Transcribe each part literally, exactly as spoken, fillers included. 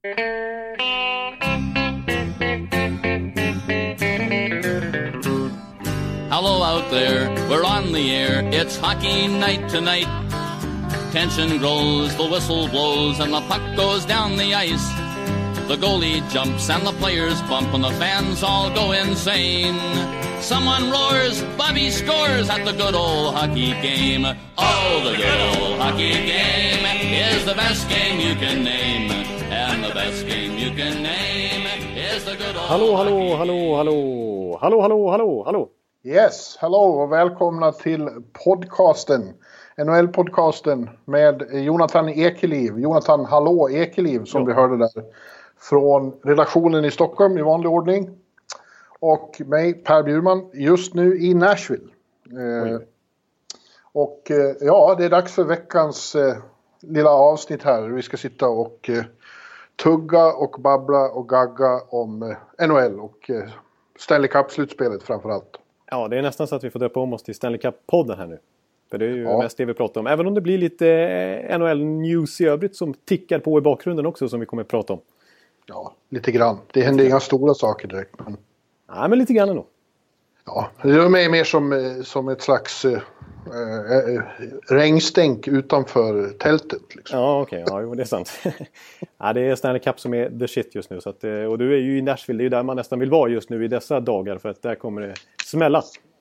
Hello out there, we're on the air, it's hockey night tonight. Tension grows, the whistle blows, and the puck goes down the ice. The goalie jumps and the players bump and the fans all go insane. Someone roars, Bobby scores at the good old hockey game. Oh, the good old hockey game is the best game you can name. And the best game you can name is the good old Hallå, hallå, hallå, hallå. Hallå, hallå, hallå, hallå. Yes, hallå och välkomna till podcasten. N H L-podcasten med Jonathan Ekeliv. Jonathan Hallå Ekeliv som ja. vi hörde där. Från redaktionen i Stockholm i vanlig ordning. Och mig, Per Bjurman, just nu i Nashville. Eh, och eh, ja, det är dags för veckans eh, lilla avsnitt här. Vi ska sitta och eh, tugga och babbla och gagga om eh, N H L och eh, Stanley Cup-slutspelet framförallt. Ja, det är nästan så att vi får döpa om oss till Stanley Cup-podden här nu. För det är ju ja. mest det vi pratar om. Även om det blir lite N H L-news i övrigt som tickar på i bakgrunden också som vi kommer att prata om. Ja, lite grann. Det händer inga stora saker direkt. Men... Nej, men lite grann ändå. Ja, det är mer, mer som, som ett slags äh, äh, regnstänk utanför tältet. Liksom. Ja, okej. Okay. Ja, jo, det är sant. Ja, det är Stanley Cup som är the shit just nu. Så att, och du är ju i Nashville, det är ju där man nästan vill vara just nu i dessa dagar. För att där kommer det smälla.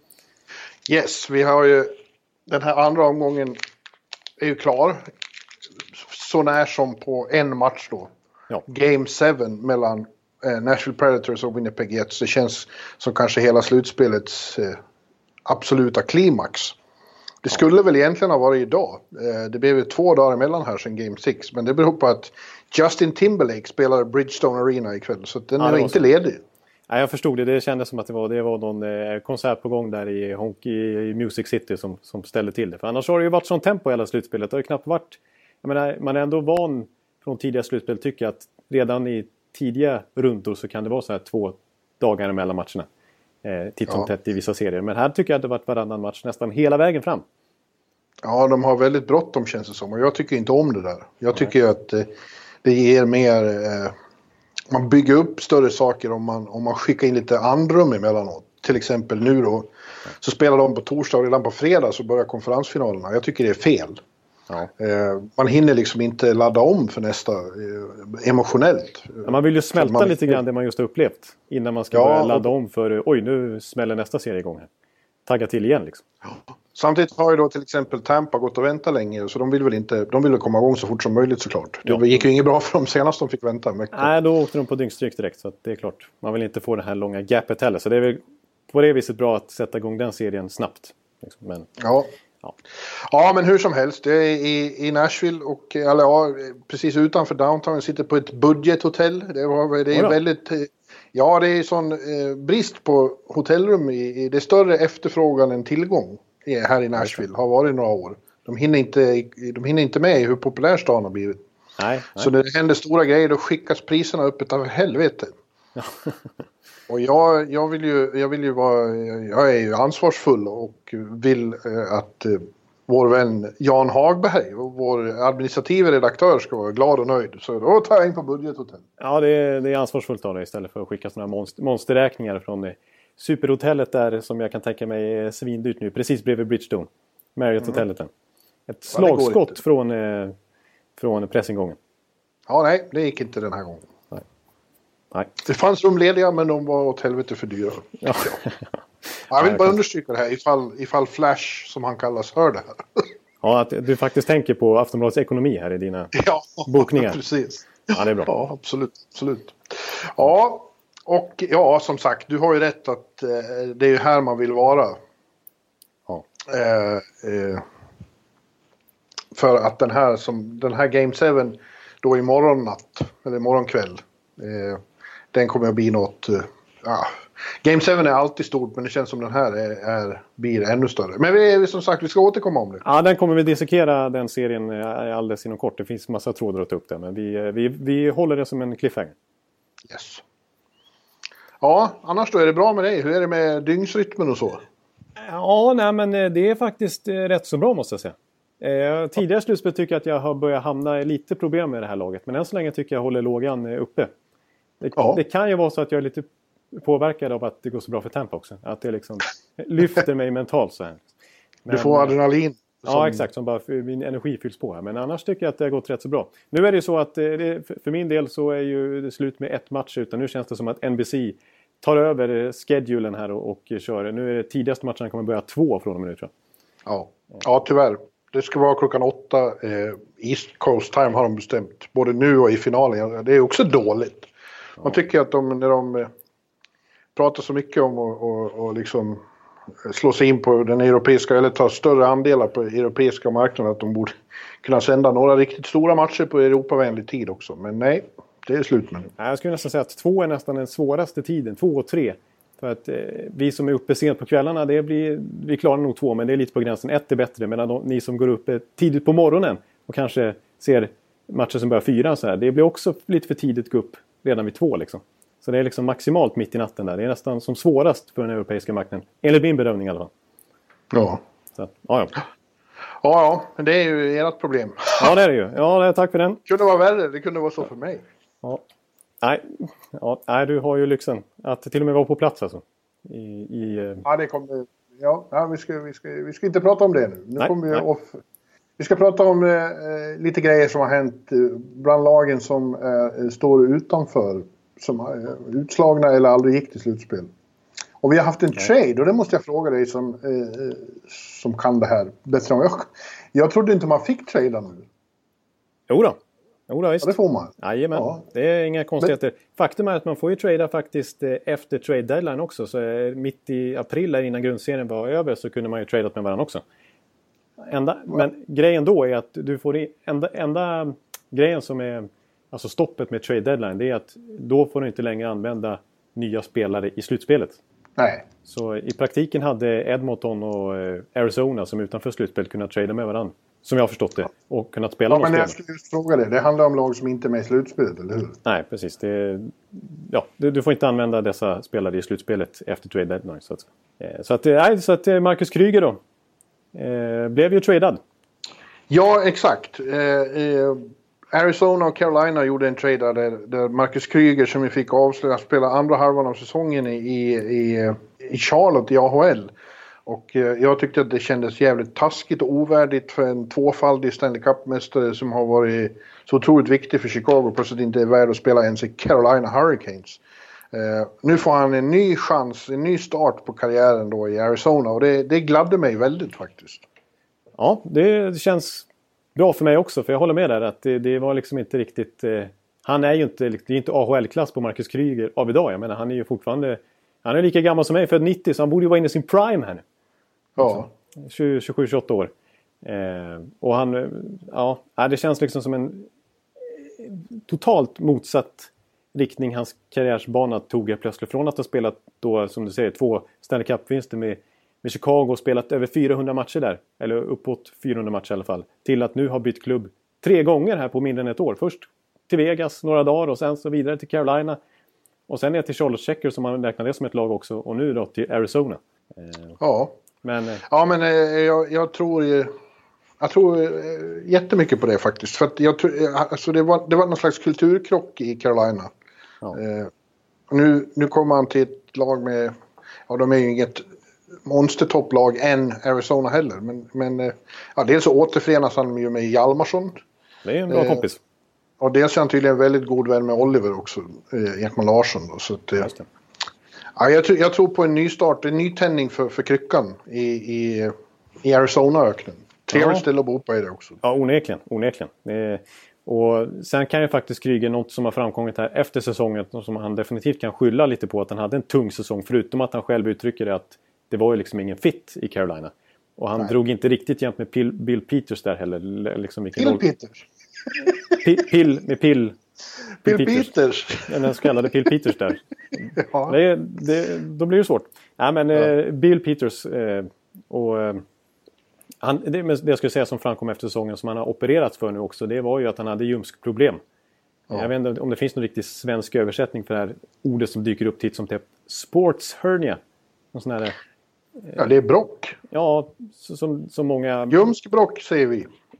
Yes, vi har ju den här andra omgången är ju klar. Så när som på en match då. Ja. Game sju mellan eh, Nashville Predators och Winnipeg Jets. Det känns som kanske hela slutspelets eh, absoluta klimax. Det skulle ja. väl egentligen ha varit idag. Eh, det blev ju två dagar emellan här sedan Game sex. Men det beror på att Justin Timberlake spelar Bridgestone Arena ikväll. Så den ja, är inte så. ledig. Ja, jag förstod det. Det kändes som att det var, det var någon eh, konsert på gång där i, Honky, i Music City som, som ställde till det. För annars har det ju varit sån tempo i hela slutspelet. Det har ju knappt varit... Jag menar, man är ändå van från tidiga slutspel tycker jag att redan i tidiga rundor så kan det vara så här två dagar mellan matcherna. Eh, titt som ja. tätt i vissa serier. Men här tycker jag att det har varit varannan match nästan hela vägen fram. Ja, de har väldigt bråttom känns det som. Och jag tycker inte om det där. Jag tycker Nej. att eh, det ger mer... Eh, man bygger upp större saker om man, om man skickar in lite andrum emellanåt. Till exempel nu då. Så spelar de på torsdag och redan på fredag så börjar konferensfinalerna. Jag tycker det är fel. Ja. Eh, man hinner liksom inte ladda om för nästa eh, emotionellt. Ja, man vill ju smälta man... lite grann det man just har upplevt innan man ska ja, börja ladda om för oj nu smäller nästa serie igång här. Tagga till igen liksom. Ja. Samtidigt har ju då till exempel Tampa gått och vänta länge så de vill väl inte de vill väl komma igång så fort som möjligt såklart. Ja. Det gick ju inget bra för dem senast de fick vänta. Nej, då åkte de på dyngstryk direkt så att det är klart. Man vill inte få det här långa gapet heller så det är väl på det viset bra att sätta igång den serien snabbt. Liksom. Men... Ja. Ja. ja, men hur som helst. Det är i, i Nashville och eller, ja, precis utanför downtown. Jag sitter på ett budgethotell. Det, var, det är väldigt... Ja, det är sån eh, brist på hotellrum. I, i, det är större efterfrågan än tillgång här i Nashville. Har varit några år. De hinner inte, de hinner inte med i hur populär stan har blivit. Nej, nej. Så när det händer stora grejer då skickas priserna upp utav helvete. Och jag, jag, vill ju, jag vill ju vara, jag är ju ansvarsfull och vill eh, att eh, vår vän Jan Hagberg och vår administrativa redaktör ska vara glad och nöjd. Så då tar jag in på budgethotell. Ja, det är, det är ansvarsfullt av dig istället för att skicka sådana monster, monsterräkningar från det. Superhotellet där som jag kan tänka mig är svindyrt nu. Precis bredvid Bridgestone. Marriott-hotellet. Mm. Ett slagskott från, eh, från pressingången. Ja, nej, det gick inte den här gången. Nej. Det fanns rum lediga men de var åt helvete för dyra. Ja. Jag vill bara understryka det här ifall, ifall Flash som han kallas hör det här. Ja, att du faktiskt tänker på Aftonbladets ekonomi här i dina ja, bokningar. Precis. Ja, det är bra. Ja, absolut. absolut. Ja, och ja, som sagt, du har ju rätt att eh, det är ju här man vill vara. Ja. Eh, eh, för att den här, som, den här Game sju då imorgon natt, eller imorgon kväll, eh, den kommer att bli något... Uh, ja. Game sju är alltid stort, men det känns som den här är, är, blir ännu större. Men vi, som sagt, vi ska återkomma om det. Ja, den kommer vi dissekera, den serien alldeles inom kort. Det finns massa trådar att ta upp där, men vi, vi, vi håller det som en cliffhanger. Yes. Ja, annars då är det bra med dig. Hur är det med dygnsrytmen och så? Ja, nej, men det är faktiskt rätt så bra måste jag säga. Eh, tidigare slutspel tycker jag att jag har börjat hamna i lite problem med det här laget. Men än så länge tycker jag håller lågan uppe. Det, ja. det kan ju vara så att jag är lite påverkad av att det går så bra för Tampa också. Att det liksom lyfter mig mentalt så här. Men, du får adrenalin. Ja, som... exakt. Som bara för, min energi fylls på här. Men annars tycker jag att det har gått rätt så bra. Nu är det ju så att det, för min del så är ju det slut med ett match. Utan nu känns det som att N B C tar över schedulen här och, och kör. Nu är det tidigaste matchen kommer börja två från och med nu, tror jag. Ja, ja tyvärr. Det ska vara klockan åtta. Eh, East Coast time har de bestämt. Både nu och i finalen. Det är också dåligt. Ja. Man tycker att de, när de eh, pratar så mycket om att och, och liksom slå sig in på den europeiska, eller ta större andelar på europeiska marknaden, att de borde kunna sända några riktigt stora matcher på europavänlig tid också. Men nej, det är slut med det. Jag skulle nästan säga att två är nästan den svåraste tiden. Två och tre. För att eh, vi som är uppe sent på kvällarna, det blir, vi klarar nog två, men det är lite på gränsen. Ett är bättre, medan de, ni som går upp tidigt på morgonen och kanske ser matcher som börjar fyra så här, det blir också lite för tidigt att gå upp redan vid två liksom. Så det är liksom maximalt mitt i natten där. Det är nästan som svårast för den europeiska marknaden. Enligt min bedömning i alla fall. Ja. Så, ja, ja. Ja, ja, men det är ju ert problem. Ja, det är det ju. Ja, det är, tack för den. Det kunde vara värre, det kunde vara så för mig. Ja. Nej, ja, nej, du har ju lyxen att till och med vara på plats alltså. I, i, ja, det kommer... Ja, ja vi, ska, vi, ska, vi ska inte prata om det nu. Nu nej, kommer vi off... Vi ska prata om eh, lite grejer som har hänt bland lagen som eh, står utanför. Som är utslagna eller aldrig gick till slutspel. Och vi har haft en nej. trade, och det måste jag fråga dig som, eh, som kan det här bättre än jag. Jag trodde inte man fick trada nu. Jo då. Jo då, visst. Ja, det får man. Jajamän, ja. Det är inga konstigheter. Men... Faktum är att man får ju trada faktiskt efter trade deadline också. Så mitt i april, innan grundserien var över, så kunde man ju tradat med varandra också. Enda, ja. Men grejen då är att du får i, enda, enda grejen som är alltså stoppet med trade deadline, det är att då får du inte längre använda nya spelare i slutspelet. Nej. Så i praktiken hade Edmonton och Arizona som utanför slutspel kunnat trada med varandra. Som jag har förstått det. Och kunnat spela. Ja, men jag skulle just fråga det. Det handlar om lag som inte är med i slutspelet, eller hur? Nej, precis. Det, ja, du, du får inte använda dessa spelare i slutspelet efter trade deadline. Så att, så att, nej, så att Marcus Kryger då eh, blev ju tradad. Ja, exakt. Eh, eh, Arizona och Carolina gjorde en trade där, där Marcus Kryger, som vi fick avslöja, spela andra halvan av säsongen i, i, i Charlotte i A H L. Och eh, jag tyckte att det kändes jävligt taskigt och ovärdigt för en tvåfaldig Stanley Cup-mästare som har varit så otroligt viktig för Chicago, plötsligt inte är värd att spela ens i Carolina Hurricanes. Eh, nu får han en ny chans, en ny start på karriären då i Arizona, och det, det gladde mig väldigt faktiskt. Ja, det känns bra för mig också, för jag håller med där att det, det var liksom inte riktigt... Eh, han är ju inte, det är inte A H L-klass på Marcus Kryger av idag. Jag menar, han är ju fortfarande... Han är lika gammal som mig, för nittio, så han borde ju vara inne i sin prime här nu. Ja. tjugo, tjugosju, tjugoåtta år. Eh, och han... Ja, det känns liksom som en totalt motsatt riktning hans karriärsbana tog jag plötsligt. Från att ha spelat då, som du säger, två Stanley Cup-vinster med... med Chicago och spelat över fyrahundra matcher där. Eller uppåt fyrahundra matcher i alla fall. Till att nu ha bytt klubb tre gånger här på mindre än ett år. Först till Vegas några dagar och sen så vidare till Carolina. Och sen ner till Charlotte Checkers som man räknar det som ett lag också. Och nu då till Arizona. Ja, men, ja, men jag, jag tror... Jag tror jättemycket på det faktiskt. För att jag tror, alltså det, var, det var någon slags kulturkrock i Carolina. Ja. Eh, nu, nu kommer han till ett lag med... Ja, de är ju inget... monstertopplag än Arizona heller. Men, men ja, dels så återförenas han ju med Hjalmarsson. Det är en bra eh, kompis. Och dels är han tydligen väldigt god vän med Oliver också. Eh, Ekman Larsson då. Så att, eh, ja, jag, jag tror på en ny start, en ny tändning för, för kryckan i, i, i Arizona-öknen. Trevligt ja. ställe att bo på är det också. Ja, onekligen. onekligen. Eh, och sen kan ju faktiskt Kryger, något som har framkommit här efter säsongen, som han definitivt kan skylla lite på, att han hade en tung säsong. Förutom att han själv uttrycker det att det var ju liksom ingen fit i Carolina. Och han Nej. drog inte riktigt jämt med Bill, Bill Peters där heller. Liksom Bill roll... Peters? P- pill med Pill. Bill, Bill Peters. Peters. Den så kallade Bill Peters där. Ja. Det, det, då blir det svårt. Nej, men ja. eh, Bill Peters eh, och eh, han, det, det jag skulle säga som framkom efter säsongen som han har opererats för nu också, det var ju att han hade ljumskproblem. Ja. Jag vet inte om det finns någon riktig svensk översättning för det här ordet som dyker upp titt som typ sports hernia. Någon sån här, ja, det är brock. Ja, så, som, som många... Ljumskbrock säger vi.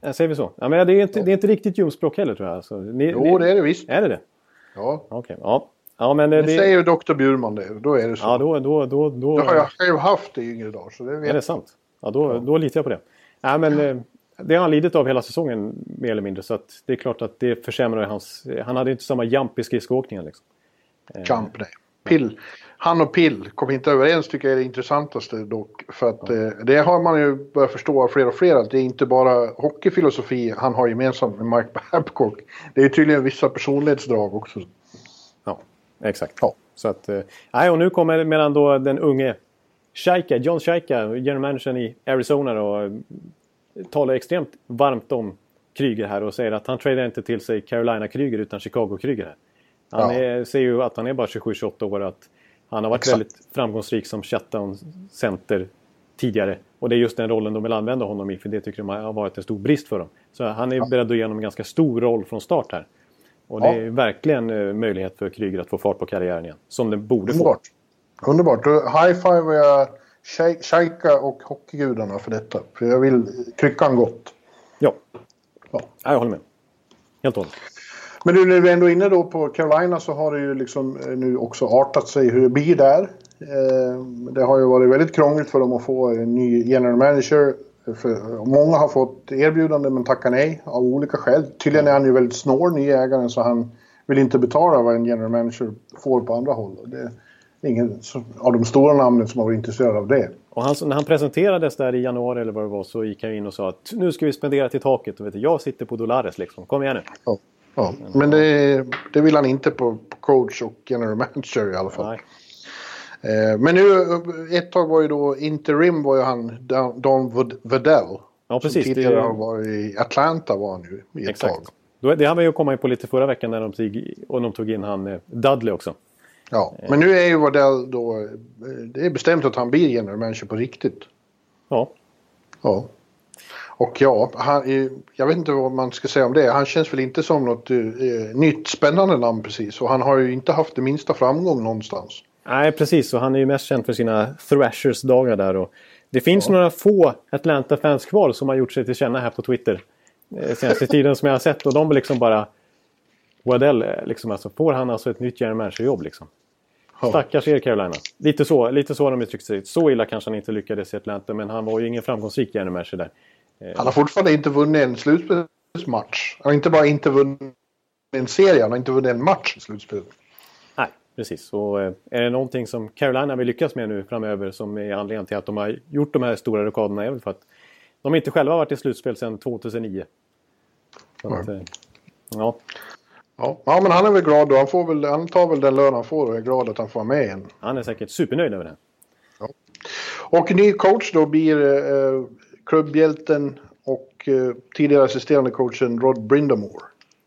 Jag säger vi så. Ja, men det är inte, det är inte riktigt ljumspråk heller tror jag. Alltså, ni, jo, ni, det är det visst. Är det det? Ja. Okej, okay, ja. Ja, men det, det säger ju doktor Bjurman det. Då är det så. Ja, då... då, då, då det har jag själv haft det i yngre dagar. Så det vet är det sant? Ja, då, ja. då litar jag på det. Ja, men ja. Det har han lidit av hela säsongen mer eller mindre. Så att det är klart att det försämrar hans... Han hade inte samma jump i skridskoåkningen liksom. Jump, nej. Pill. Han och Pill kom inte överens tycker jag är det intressantaste dock. För att ja. eh, det har man ju börjat förstå av fler och fler att det är inte bara hockeyfilosofi han har gemensamt med Mike Babcock. Det är tydligen vissa personlighetsdrag också. Ja, exakt. Ja. Så att, eh, nej, och nu kommer mellan då den unge Scheika, John Scheika, general managern i Arizona och talar extremt varmt om Kryger här och säger att han tradar inte till sig Carolina Kryger utan Chicago Kryger här. Han ja. är, säger ju att han är bara tjugosju tjugoåtta år och att han har varit Exakt. väldigt framgångsrik som shutdown center tidigare. Och det är just den rollen de vill använda honom i för det tycker de har varit en stor brist för dem. Så han är ja. beredd att ge honom en ganska stor roll från start här. Och det ja. är verkligen uh, möjlighet för Kryger att få fart på karriären igen. Som den borde Underbart. få. Underbart. High-five jag Scheika och hockeygudarna för detta. För jag vill kryckan gott. Ja. ja. ja jag håller med. Helt och hållet. Men nu när vi är ändå inne då på Carolina så har det ju liksom nu också artat sig hur det blir där. Det har ju varit väldigt krångligt för dem att få en ny general manager. För många har fått erbjudande men tackar nej av olika skäl. Tydligen är han ju väldigt snår, ny ägaren, så han vill inte betala vad en general manager får på andra håll. Det är ingen av de stora namnen som har varit intresserade av det. Och han, när han presenterades där i januari eller vad det var så gick han in och sa att nu ska vi spendera till taket. Och vet du, jag sitter på Dolares liksom, kom igen nu. Ja. Ja, men det, det vill han inte på, på coach och general manager i alla fall. Nej. Eh, men nu, ett tag var ju då interim var ju han Don Waddell. Ja, precis. Som tidigare har varit i Atlanta var han ju i ett Exakt. tag. Då, det har vi ju kommit in på lite förra veckan när de tog, och de tog in han Dudley också. Ja, men nu är ju Waddell då, det är bestämt att han blir general manager på riktigt. Ja. Ja. Och ja, han, jag vet inte vad man ska säga om det. Han känns väl inte som något eh, nytt spännande namn precis. Och han har ju inte haft det minsta framgång någonstans. Nej, precis. Och han är ju mest känd för sina Thrashers-dagar där. Och det finns ja. några få Atlanta-fans kvar som har gjort sig till känna här på Twitter. Eh, senaste tiden som jag har sett. Och de vill liksom bara... Waddell, liksom, alltså, får han alltså ett nytt general manager-jobb liksom? Ja. Stackars er Carolina. Lite så, lite så har de uttryckt sig. Så illa kanske han inte lyckades i Atlanta. Men han var ju ingen framgångsrik general manager där. Han har fortfarande inte vunnit en slutspelsmatch. Han har inte bara inte vunnit en serie, han har inte vunnit en match i slutspelet. Nej, precis. Och är det någonting som Carolina vill lyckas med nu framöver som är anledningen till att de har gjort de här stora rekorderna är väl för att de inte själva har varit i slutspel sedan tjugohundranio. Så att, mm. ja. Ja. ja, men han är väl glad då. Han, får väl, han tar väl den lön han får och är glad att han får med igen. Han är säkert supernöjd över det. Ja. Och ny coach då blir... Eh, klubbhjälten och eh, tidigare assisterande coachen Rod Brindamore.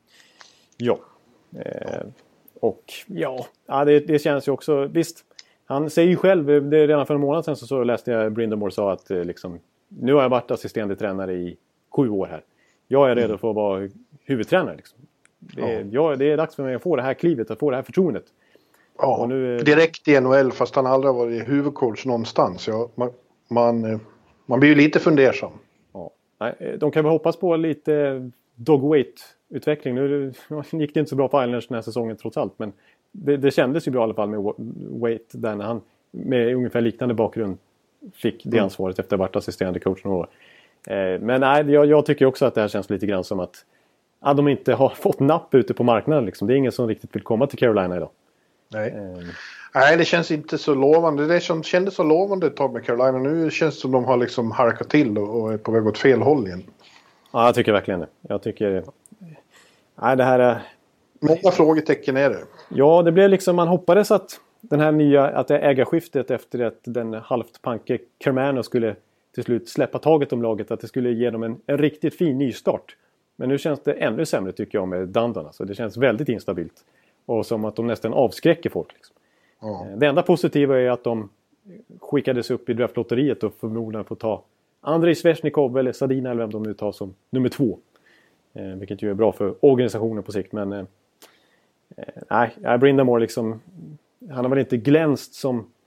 Ja. Eh, och ja, ja det, det känns ju också... Visst, han säger ju själv, det är redan för en månad sedan så, så läste jag Brindamore sa att eh, liksom, nu har jag varit assisterande tränare i sju år här. Jag är redo mm. för att vara huvudtränare. Liksom. Det, är, ja. jag, det är dags för mig att få det här klivet, att få det här förtroendet. Ja, och nu, eh, direkt i N H L fast han aldrig har varit huvudcoach någonstans. Ja, man... man eh, Man blir ju lite fundersam. Ja. Nej, de kan väl hoppas på lite dogweight-utveckling. Nu gick det inte så bra på Islanders den här säsongen trots allt. Men det, det kändes ju bra i alla fall med Weight. Där när han med ungefär liknande bakgrund fick det ansvaret mm. efter att ha varit assisterande coach några år. Eh, men nej, jag, jag tycker också att det här känns lite grann som att, att de inte har fått napp ute på marknaden. Liksom. Det är ingen som riktigt vill komma till Carolina idag. Nej. Eh. Nej, det känns inte så lovande. Det som kändes så lovande ett tag med Carolina. Nu känns det som de har liksom harkat till och är på väg åt fel håll igen. Ja, jag tycker verkligen det. Jag tycker... Nej, det här är... Många frågetecken är det. Ja, det blev liksom... Man hoppades att den här nya... Att det ägarskiftet efter att den halvt panke Carmano skulle till slut släppa taget om laget. Att det skulle ge dem en, en riktigt fin nystart. Men nu känns det ännu sämre tycker jag med Dundon. Alltså, det känns väldigt instabilt. Och som att de nästan avskräcker folk liksom. Ja. Det enda positiva är att de skickades upp i draftlotteriet och förmodligen får ta Andrei Svechnikov eller Sadina eller vem de nu tar som nummer två. Eh, vilket ju är bra för organisationen på sikt. Men eh, nej, Brindamore liksom, han har väl inte glänst som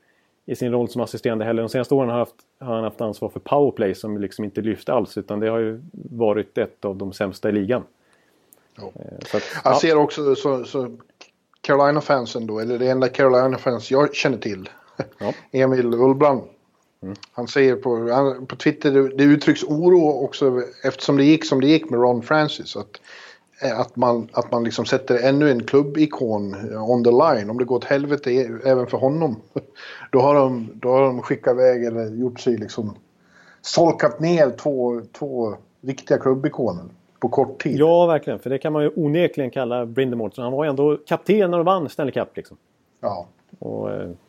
i sin roll som assisterande heller. De senaste åren har, haft, har han haft ansvar för powerplay som liksom inte lyft alls, utan det har ju varit ett av de sämsta i ligan. Ja. Så att, jag ja. ser också så, så Carolina-fansen då, eller det enda Carolina-fans jag känner till, ja. Emil Ullbrand. Mm. Han säger på, han, på Twitter, det, det uttrycks oro också eftersom det gick som det gick med Ron Francis. Att, att man, att man liksom sätter ännu en klubbikon on the line. Om det går åt helvete även för honom. Då har de, då har de skickat iväg eller gjort sig liksom solkat ner två, två viktiga klubbikoner på kort tid. Ja, verkligen. För det kan man ju onekligen kalla Brind'Amour. Han var ju ändå kapten när de vann Stanley Cup liksom. Ja. Och,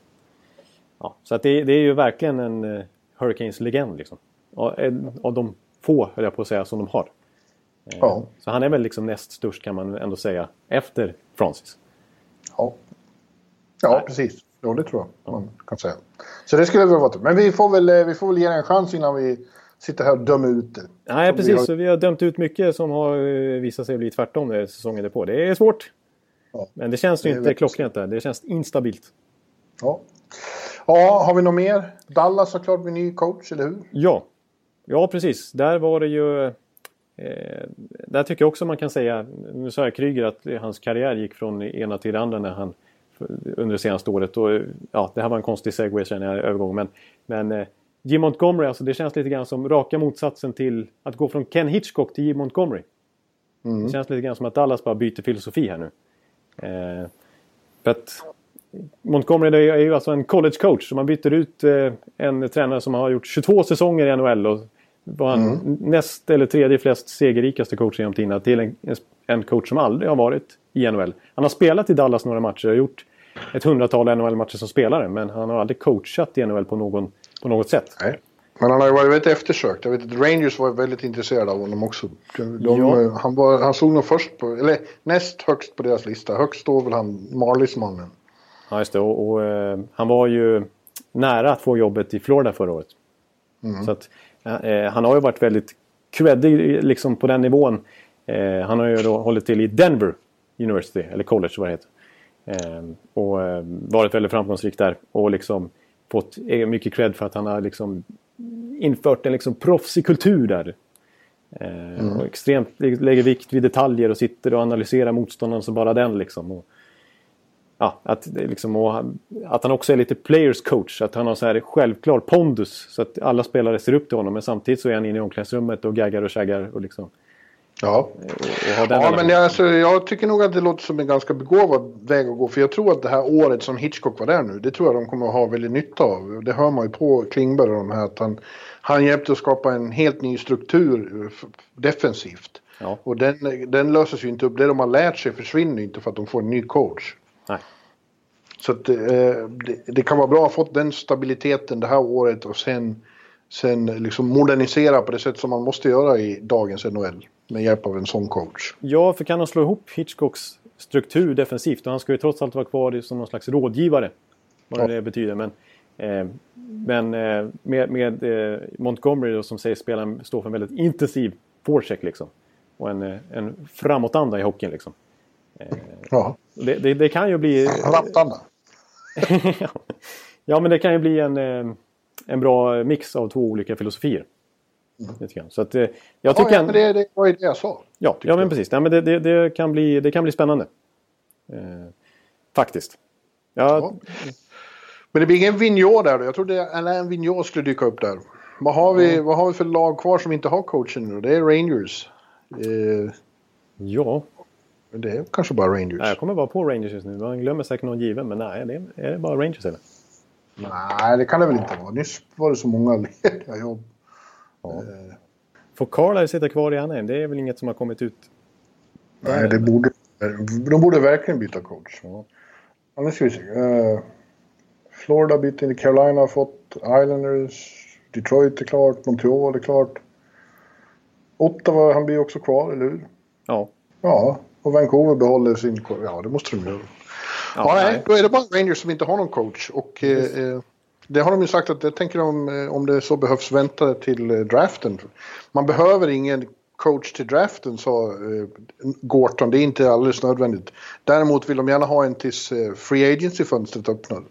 ja, så att det, det är ju verkligen en uh, Hurricanes-legend liksom. Och en av de få, höll jag på att säga, som de har. Ja. Så han är väl liksom näst störst kan man ändå säga efter Francis. Ja, ja precis. Ja, det tror jag man kan säga. Så det skulle väl vara. Men vi får väl, vi får väl ge en chans innan vi sitter här och dömer ut det. Nej, som precis. Vi har... Så vi har dömt ut mycket som har visat sig bli tvärtom när säsongen är på. Det är svårt. Ja. Men det känns ju det inte klockrent där. Det känns instabilt. Ja. Ja, har vi något mer? Dallas såklart med ny coach, eller hur? Ja. Ja, precis. Där var det ju... Eh, där tycker jag också man kan säga, nu sa jag Kryger att hans karriär gick från ena till det andra när han, under det senaste året. Och, ja, det här var en konstig segway känner jag, övergång. Men, men eh, Jim Montgomery, alltså det känns lite grann som raka motsatsen till att gå från Ken Hitchcock till Jim Montgomery. Mm. Det känns lite grann som att Dallas bara byter filosofi här nu. Eh, för att Montgomery är ju alltså en college coach, så man byter ut eh, en tränare som har gjort tjugotvå säsonger i N H L och var han mm. näst eller tredje flest segerrikaste coach genom tiderna till en, en coach som aldrig har varit i N H L. Han har spelat i Dallas några matcher och gjort ett hundratal N H L-matcher som spelare, men han har aldrig coachat i N H L på, någon, på något sätt. Nej. Men han har ju varit väldigt eftersökt. Jag vet att Rangers var väldigt intresserade av honom också. De, ja. han, var, han såg nog först på, eller näst högst på deras lista. Högst står väl han, Marlies-mannen. Ja, just det. Och, och eh, han var ju nära att få jobbet i Florida förra året. Mm. Så att eh, han har ju varit väldigt creddig liksom på den nivån. Eh, han har ju då hållit till i Denver University, eller college vad det heter. Eh, och eh, varit väldigt framgångsrik där. Och liksom fått mycket cred för att han har liksom infört en liksom proffsig kultur där. Eh, mm. Och extremt lägger vikt vid detaljer och sitter och analyserar motståndaren som bara den liksom. Och, ja, att, liksom, och att han också är lite players coach. Att han har så här självklar pondus så att alla spelare ser upp till honom. Men samtidigt så är han inne i omklädningsrummet och gaggar och käggar och liksom... Ja, och, och ja men jag, alltså, jag tycker nog att det låter som en ganska begåvad väg att gå. För jag tror att det här året som Hitchcock var där nu, det tror jag de kommer att ha väldigt nytta av. Det hör man ju på Klingberg och de här, att han, han hjälpte att skapa en helt ny struktur defensivt. Ja. Och den, den löses ju inte upp. Det de har lärt sig försvinner inte för att de får en ny coach. Nej. Så att, eh, det, det kan vara bra att ha fått den stabiliteten det här året och sen, sen liksom modernisera på det sätt som man måste göra i dagens N H L. Med hjälp av en sån coach. Ja, för kan han slå ihop Hitchcocks struktur defensivt? Och han ska ju trots allt vara kvar som någon slags rådgivare. Vad ja. det betyder. Men, eh, men eh, med, med eh, Montgomery då, som säger spelaren står för en väldigt intensiv forecheck liksom. Och en, en framåtanda i hockeyn liksom. Eh, ja. Det, det, det kan ju bli... Rattanda. Ja, men det kan ju bli en, en bra mix av två olika filosofier. Mm. Så att, jag ja, tycker ja, en... men det, det var ju det jag sa. Ja, ja men precis. Nej, men det, det, det, kan bli, det kan bli spännande. Eh, faktiskt. Ja. Ja. Men det blir ingen Vigneault där då. Jag trodde en Vigneault skulle dyka upp där. Vad har, vi, ja. vad har vi för lag kvar som inte har coachen nu? Det är Rangers. Eh, ja. Det är kanske bara Rangers. Nej, jag kommer bara på Rangers just nu. Man glömmer säkert någon given. Men nej, det är, är det bara Rangers eller? Nej, det kan det väl inte vara. Nyss var det så många lediga jobb. Ja. Får Carlisle sitta kvar i Anaheim? Det är väl inget som har kommit ut? Nej, det borde, de borde verkligen byta coach. Ja. Annars ska vi se. Uh, Florida byter till Carolina har fått Islanders. Detroit är klart. Montreal är klart. Ottawa, han blir också kvar, eller hur? Ja. Ja, och Vancouver behåller sin... Ja, det måste de göra. Ja, ja nej, nej, då är det bara Rangers som inte har någon coach. Och... Eh, det har de ju sagt att det tänker de, om det så behövs, vänta till draften. Man behöver ingen coach till draften, sa eh, Gorton. Det är inte alldeles nödvändigt. Däremot vill de gärna ha en tills eh, free agency-fönstret öppnar.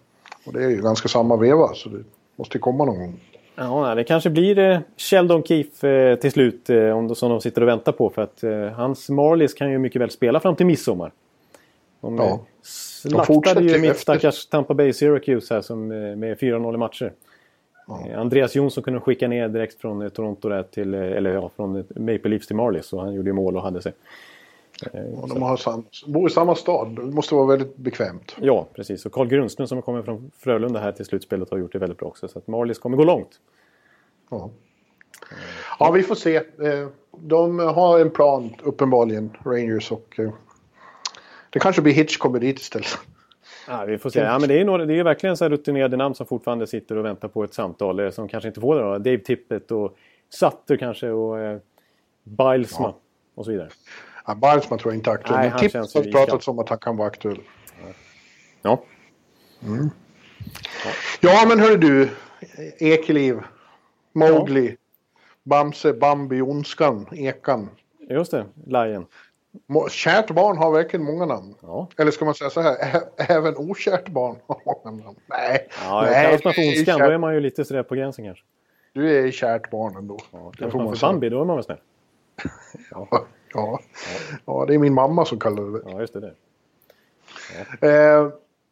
Och det är ju ganska samma veva, så det måste komma någon gång. Ja, det kanske blir eh, Sheldon Keefe eh, till slut eh, om de, som de sitter och väntar på. För att eh, hans Marlies kan ju mycket väl spela fram till midsommar. De ja. eh, slaktade ju mitt stackars Tampa Bay Syracuse här som, eh, med fyra noll i matcher. Ja. Eh, Andreas Jonsson kunde skicka ner direkt från eh, Toronto där till, eh, eller ja, från eh, Maple Leafs till Marlies. Så han gjorde ju mål och hade sig. Eh, ja, de har sam- bor i samma stad. Det måste vara väldigt bekvämt. Ja, precis. Och Carl Grundström som kommer från Frölunda här till slutspelet har gjort det väldigt bra också. Så att Marlies kommer gå långt. Ja. ja, vi får se. De har en plan uppenbarligen, Rangers, och det kanske blir Hitch kommer dit istället. Ja, vi får se. Ja, men det är några, det är verkligen så här rutinerade namn som fortfarande sitter och väntar på ett samtal som kanske inte får det då. Dave Tippett och Sutter kanske och eh, Bilesma ja. och så vidare. Ja, Bilesma tror jag inte är aktuell. Nej, men Tippett har pratat om att han kan vara aktuell. Ja. Mm. Ja. ja, men hörru du, Ekeliv. Mowgli, ja. Bamse, Bambi, Onskan, Ekan. Just det, Lion. Kärt barn har verkligen många namn. Ja. Eller ska man säga så här, ä- även okärt barn har många namn. Nej, ja, nej. Kallas man för Onskan, då är man ju lite sådär på gränsen kanske. Du är kärt barn ändå. Ja, kallas man för Bambi, då är man väl snäll. Ja. Ja. Ja. ja, det är min mamma som kallar det. Ja, just det. det. Ja, eh,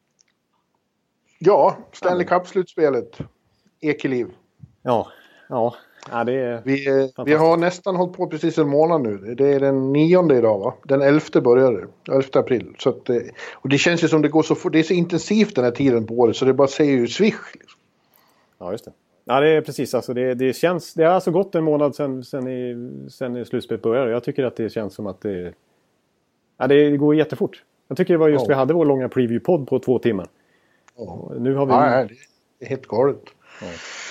ja Stanley Cup-slutspelet. Ekeliv. Ja, ja. ja det är vi, vi har nästan hållit på precis en månad nu. Det är den nionde idag, va? Den elfte började, elfte april. Så att, och det känns ju som det går så fort. Det är så intensivt den här tiden på året så det bara säger ju swish. Liksom. Ja, just det. Ja, det är precis. Alltså, det, det känns... Det har alltså gått en månad sen, sen, i, sen i slutspelet började. Jag tycker att det känns som att det... Ja, det går jättefort. Jag tycker det var just... Ja. Vi hade vår långa preview-podd på två timmar. Ja. Nu har vi... Ja, det är helt galet. Ja.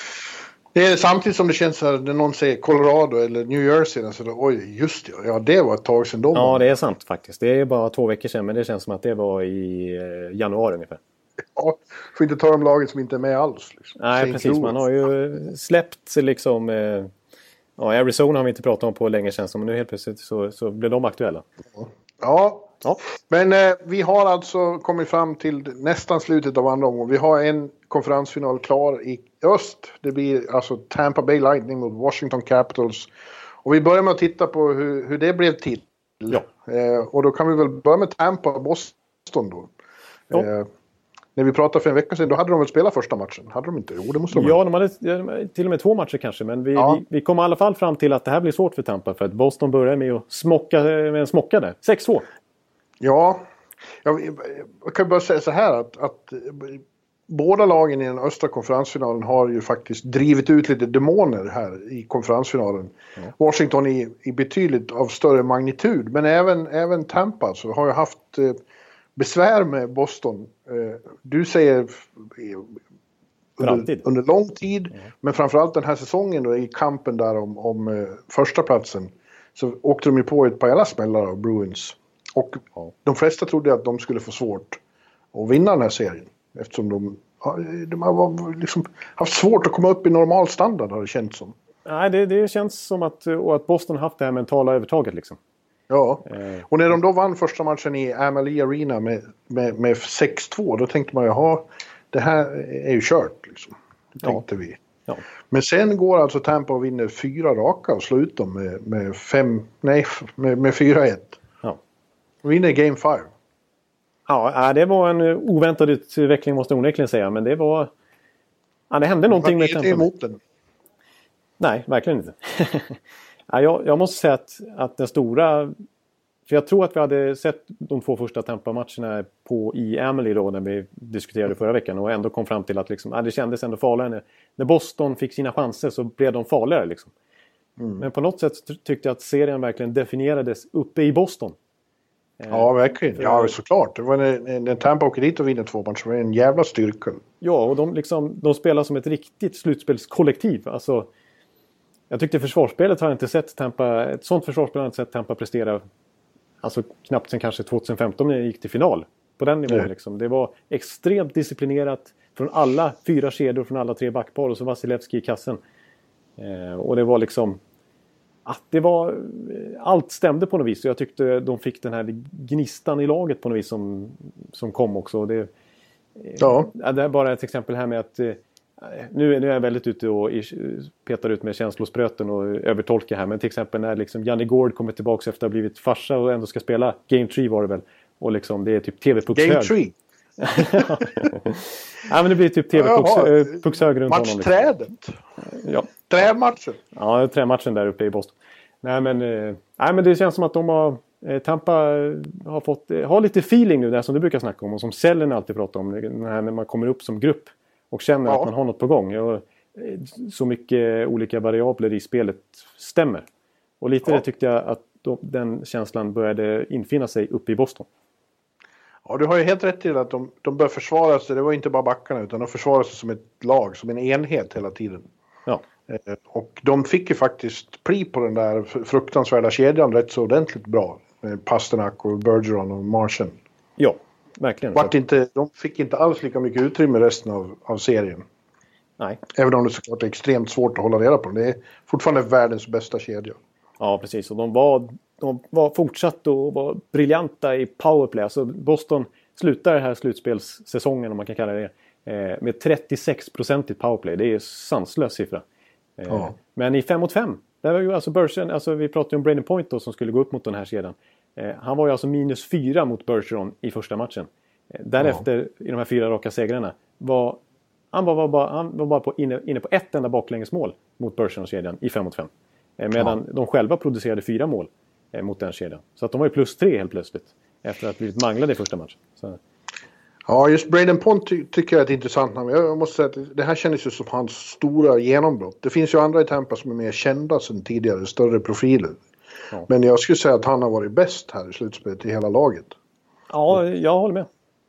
Det är samtidigt som det känns här, när någon säger Colorado eller New Jersey, så då, oj, just det, ja, det var ett tag sedan de. Ja, det är sant faktiskt. Det är bara två veckor sedan, men det känns som att det var i eh, januari ungefär. Ja, får inte ta de laget som inte är med alls. Liksom. Nej, Saint precis. Louis. Man har ju släppt liksom... Eh, ja, Arizona har vi inte pratat om på länge känns som, men nu helt plötsligt så, så blir de aktuella. Ja, ja. ja. Men eh, vi har alltså kommit fram till nästan slutet av andra omgången. Vi har en konferensfinal klar i öst. Det blir alltså Tampa Bay Lightning mot Washington Capitals. Och vi börjar med att titta på hur, hur det blev till. Ja. Eh, och då kan vi väl börja med Tampa och Boston då. Ja. Eh, när vi pratade för en vecka sedan, då hade de väl spelat första matchen? Hade de inte? Jo, det måste de Ja, de hade till och med två matcher kanske. Men vi, ja. vi, vi kom i alla fall fram till att det här blir svårt för Tampa. För att Boston börjar med att smocka, med en smocka där. sex två. Ja, jag, jag kan bara säga så här att, att båda lagen i den östra konferensfinalen har ju faktiskt drivit ut lite demoner här i konferensfinalen. Mm. Washington i, i betydligt av större magnitud, men även, även Tampa så har ju haft eh, besvär med Boston. Eh, du säger eh, under, under lång tid, mm. men framförallt den här säsongen då, i kampen där om, om eh, första platsen så åkte de ju på ett par jävla smällar av Bruins. Och ja. de flesta trodde att de skulle få svårt att vinna den här serien. Eftersom de, de har liksom haft svårt att komma upp i normal standard, har det känts som. Nej, det, det känns som att, och att Boston har haft det här mentala övertaget liksom. Ja, eh. och när de då vann första matchen i Amalie Arena med, med, med sex två, då tänkte man, jaha, det här är ju kört liksom. Det tänkte ja. vi. Ja. Men sen går alltså Tampa och vinner fyra raka och slår ut dem med, med fem, nej, med, med fyra ett. Ja. Och vinner game fem. Ja, det var en oväntad utveckling måste jag onekligen säga. Men det var... Ja, det hände någonting med Tampa. Emot den. Nej, verkligen inte. ja, jag, jag måste säga att, att den stora... För jag tror att vi hade sett de två första Tampa-matcherna på i Amalie då när vi diskuterade förra veckan. Och ändå kom fram till att liksom, ja, det kändes ändå farligare. När, när Boston fick sina chanser så blev de farligare liksom. Mm. Men på något sätt tyckte jag att serien verkligen definierades uppe i Boston. Ja, verkligen. Ja, såklart. Det var när, när Tampa åker dit och vinner två matcher. Det var en jävla styrka. Ja, och de, liksom, de spelar som ett riktigt slutspelskollektiv. Alltså, jag tyckte försvarsspelet har inte sett Tampa... Ett sånt försvarsspel har inte sett Tampa prestera alltså, knappt sen kanske tjugohundrafemton när det gick till final. På den nivån liksom. Det var extremt disciplinerat från alla fyra kedjor, från alla tre backpar och så Vasilevski i kassen. Eh, och det var liksom... Att det var, allt stämde på något vis. Och jag tyckte de fick den här gnistan i laget på något vis som, som kom också. Det, Ja. Det är bara ett exempel här med att nu, nu är jag väldigt ute och petar ut med känslospröten och övertolkar här. Men till exempel när liksom Janne Gård kommer tillbaka efter att ha blivblivit farsa och ändå ska spela Game tre var det väl. Och liksom det är typ tv-puckshög. Game tre? Ja, men det blir typ tv-puckshög runt honom. Matchträdet? Liksom. Ja. Trämatchen? Ja, trämatchen där uppe i Boston. Nej men, eh, nej, men det känns som att de har... Eh, Tampa har fått... Eh, har lite feeling nu där som du brukar snacka om. Och som Sällen alltid pratar om. När, när man kommer upp som grupp. Och känner ja. att man har något på gång. Och, eh, så mycket olika variabler i spelet stämmer. Och lite ja. det tyckte jag att då, den känslan började infinna sig uppe i Boston. Ja, du har ju helt rätt till att de, de bör försvara sig. Det var inte bara backarna utan de försvarar sig som ett lag, som en enhet hela tiden. Ja. Eh, och de fick ju faktiskt pli på den där fruktansvärda kedjan rätt så ordentligt bra. Med Pasternak och Bergeron och Marchand. Ja, verkligen. Vart inte, de fick inte alls lika mycket utrymme resten av, av serien. Nej. Även om det såklart är extremt svårt att hålla reda på. Det är fortfarande världens bästa kedja. Ja, precis. Och de var, de var fortsatt och var briljanta i powerplay. Alltså Boston slutar den här slutspelssäsongen, om man kan kalla det, eh, med trettiosex procent i powerplay. Det är sanslös siffra. Eh, ja. Men i fem mot fem, där var ju alltså Bergeron, alltså vi pratade om Brayden Point då, som skulle gå upp mot den här kedjan. Eh, han var ju alltså minus fyra mot Bergeron i första matchen. Eh, därefter, ja. i de här fyra raka segrarna, var han var, var, bara, han var bara på, inne, inne på ett enda baklängesmål mot Bergeron-kedjan i fem mot fem. Medan ja. de själva producerade fyra mål eh, mot den kedjan. Så att de var ju plus tre helt plötsligt. Efter att ha blivit manglade i första matchen. Så. Ja, just Brayden Point ty- tycker jag är ett intressant namn. Jag måste säga att det här kändes ju som hans stora genombrott. Det finns ju andra i Tampa som är mer kända sen tidigare, större profiler. Ja. Men jag skulle säga att han har varit bäst här i slutspelet i hela laget. Ja, jag håller med.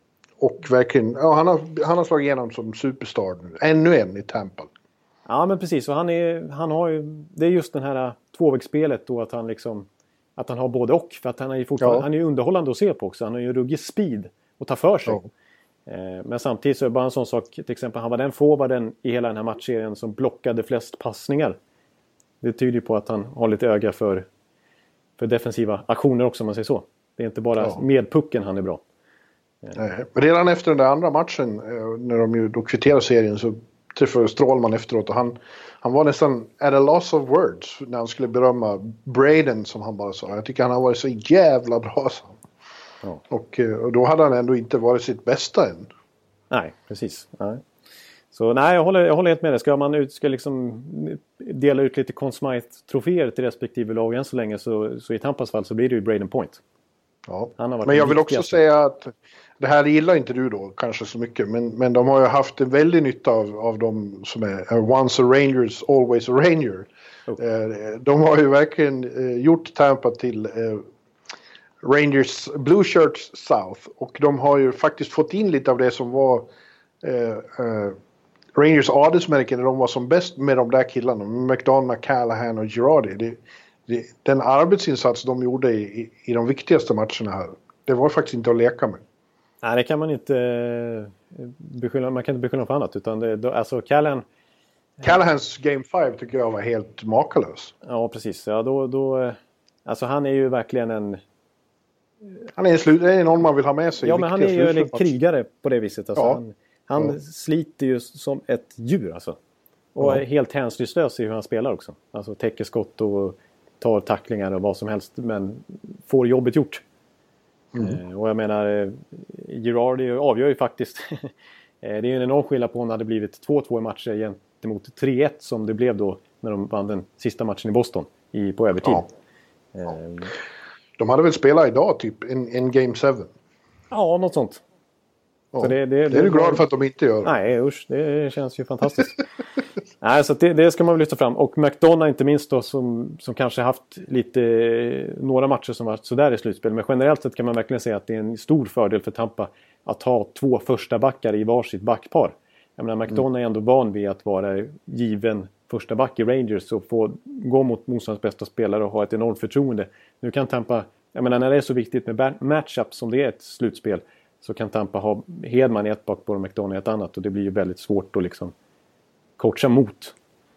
Och verkligen, ja, han har, han har slagit igenom som superstar nu. Ännu en i Tampa. Ja, men precis. Och han är, han har ju, det är just den här tvåvägsspelet då, att han liksom, att han har både och. För att han är ju fortfarande, ja. han är ju underhållande att se på också. Han har ju ruggig speed och ta för sig. Ja. Eh, men samtidigt så är det bara en sån sak, till exempel han var den forwarden i hela den här matchserien som blockade flest passningar. Det tyder ju på att han har lite öga för, för defensiva aktioner också, om man säger så. Det är inte bara ja. med pucken han är bra. Eh. Nej. Redan efter den där andra matchen, när de ju då kvitterade serien, så träffade Strålman efteråt och han, han var nästan at a loss of words när han skulle berömma Brayden, som han bara sa. Jag tycker han har varit så jävla bra. Så. Ja. Och, och då hade han ändå inte varit sitt bästa än. Nej, precis. Nej. Så nej, jag håller, jag håller helt med dig. Ska man ut, ska liksom dela ut lite Conn Smythe-troféer till respektive lag än så länge, så, så i Tampas fall så blir det ju Brayden Point. Ja. Men jag vill också säga att det här gillar inte du då kanske så mycket, men, men de har ju haft en väldig nytta av, av de som är uh, once a Rangers, always a Ranger. Oh. Uh, de har ju verkligen uh, gjort Tampa till uh, Rangers Blue Shirts South, och de har ju faktiskt fått in lite av det som var uh, uh, Rangers adelsmärke när de var som bäst med de där killarna, McDonough, Callahan och Girardi. Det, det, den arbetsinsats de gjorde i, i, i de viktigaste matcherna här, det var faktiskt inte att leka med. Nej, det kan man inte beskylla, man kan inte beskylla för annat, utan det, alltså Callahan... Callahans Game fem tycker jag var helt makalös. Ja, precis. Ja, då, då, alltså han är ju verkligen en... Han är, slut, det är någon man vill ha med sig. Ja, men han är ju en krigare på det viset. Alltså, ja. Han, han ja. sliter ju som ett djur alltså. Och ja. är helt hänsynslös i hur han spelar också. Alltså täcker skott och tar tacklingar och vad som helst, men får jobbet gjort. Mm. Och jag menar, Girardi avgör ju faktiskt. Det är ju en enorm skillnad på om det hade blivit två två i matcher gentemot tre ett som det blev då när de vann den sista matchen i Boston i, på övertid. Ja. Ja. De hade väl spelat idag typ en, en Game sju? Ja, något sånt. Ja. Så det, det, det är du glad för att de inte gör. Nej, usch, det känns ju fantastiskt. Nej, så det, det ska man väl lyfta fram. Och McDonough inte minst då, som, som kanske haft lite några matcher som varit sådär i slutspel. Men generellt sett kan man verkligen säga att det är en stor fördel för Tampa att ha två första backar i varsitt backpar. Jag menar, McDonough mm. är ändå van vid att vara given första back i Rangers och få gå mot motståndarens bästa spelare och ha ett enormt förtroende. Nu kan Tampa, jag menar, när det är så viktigt med matchup som det är ett slutspel, så kan Tampa ha Hedman i ett bakspår och McDonough i ett annat, och det blir ju väldigt svårt att liksom coacha mot.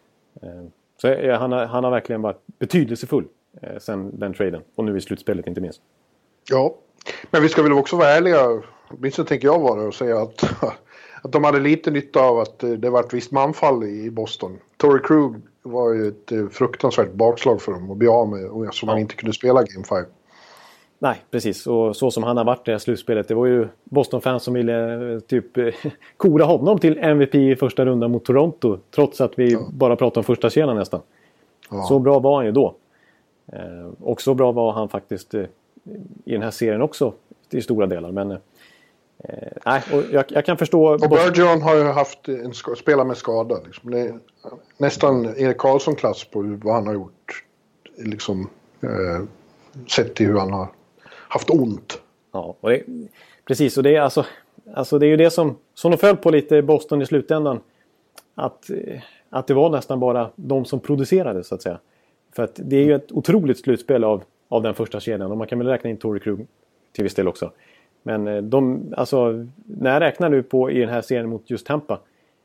Så han har, han har verkligen varit betydelsefull sen den traden, och nu i slutspelet inte minst. Ja, men vi ska väl också vara ärliga, minst tänker jag vara, och säga att att de hade lite nytta av att det var ett visst manfall i Boston. Torrey Krug var ju ett fruktansvärt bakslag för dem att bli av med, och så man inte kunde spela Game fem. Nej, precis. Och så som han har varit i det här slutspelet. Det var ju Boston-fans som ville typ kora honom till M V P i första rundan mot Toronto. Trots att vi ja. bara pratade om första kedjan nästan. Ja. Så bra var han ju då. Eh, och så bra var han faktiskt eh, i den här serien också i stora delar. Men eh, nej, och jag, jag kan förstå... Och Bergeron har ju haft en sk- spela med skada. Liksom. Det är nästan Erik Karlsson-klass på vad han har gjort. Liksom, eh, sett till hur han har haft ont. Ja, och det, precis. Och det är alltså, alltså det är ju det som, som de föll på lite i Boston i slutändan. Att, att det var nästan bara de som producerade, så att säga. För att det är ju ett otroligt slutspel av, av den första kedjan. Och man kan väl räkna in Torrey Krug till viss del också. Men de, alltså, när jag räknar nu på i den här serien mot just Tampa.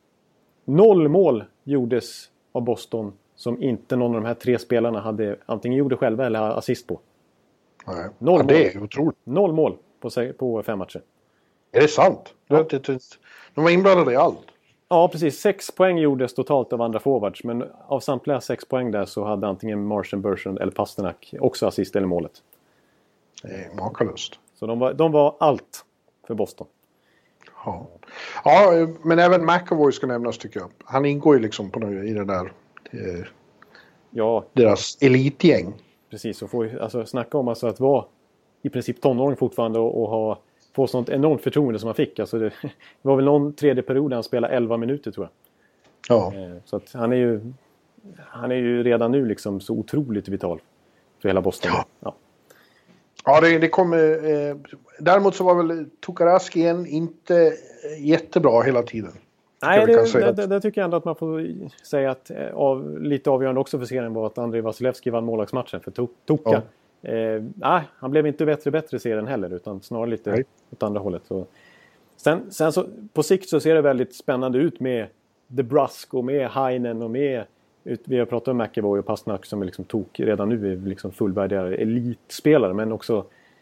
Noll mål gjordes av Boston som inte någon av de här tre spelarna hade antingen gjorde själva eller assist på. Nej. Noll ja, det är otroligt. Noll mål på, på fem matcher. Är det sant? Ja. De var inblandade i allt. Ja, precis. Sex poäng gjordes totalt av andra forwards. Men av samtliga sex poäng där så hade antingen Martian, Bergeron eller Pasternak också assist eller målet. Det är makalöst. Så de var, de var allt för Boston. Ja. Ja, men även McAvoy ska nämnas tycker jag. Han ingår ju liksom på nu i det där eh, ja. deras elitgäng. Precis, och få alltså, snacka om alltså, att vara i princip tonåring fortfarande och, och ha, få sånt enormt förtroende som han fick. Alltså, det, det var väl någon tredje period där han spelade elva minuter tror jag. Ja. Eh, så att han är ju han är ju redan nu liksom så otroligt vital för hela Boston. Ja. Ja. Ja, det, det kommer... Eh, däremot så var väl Tukaraskien inte jättebra hela tiden. Nej, det, det, det, det tycker jag ändå att man får säga att eh, av, lite avgörande också för serien var att Andrei Vasilevski vann målvaktsmatchen för to- Toka. Ja. Eh, nej, han blev inte bättre bättre i serien heller utan snarare lite nej. åt andra hållet. Så. Sen, sen så på sikt så ser det väldigt spännande ut med DeBrusk och med Heinen och med ut, vi har pratat om McAvoy och Pasternak som är liksom tok redan nu är liksom fullvärdiga elitspelare men också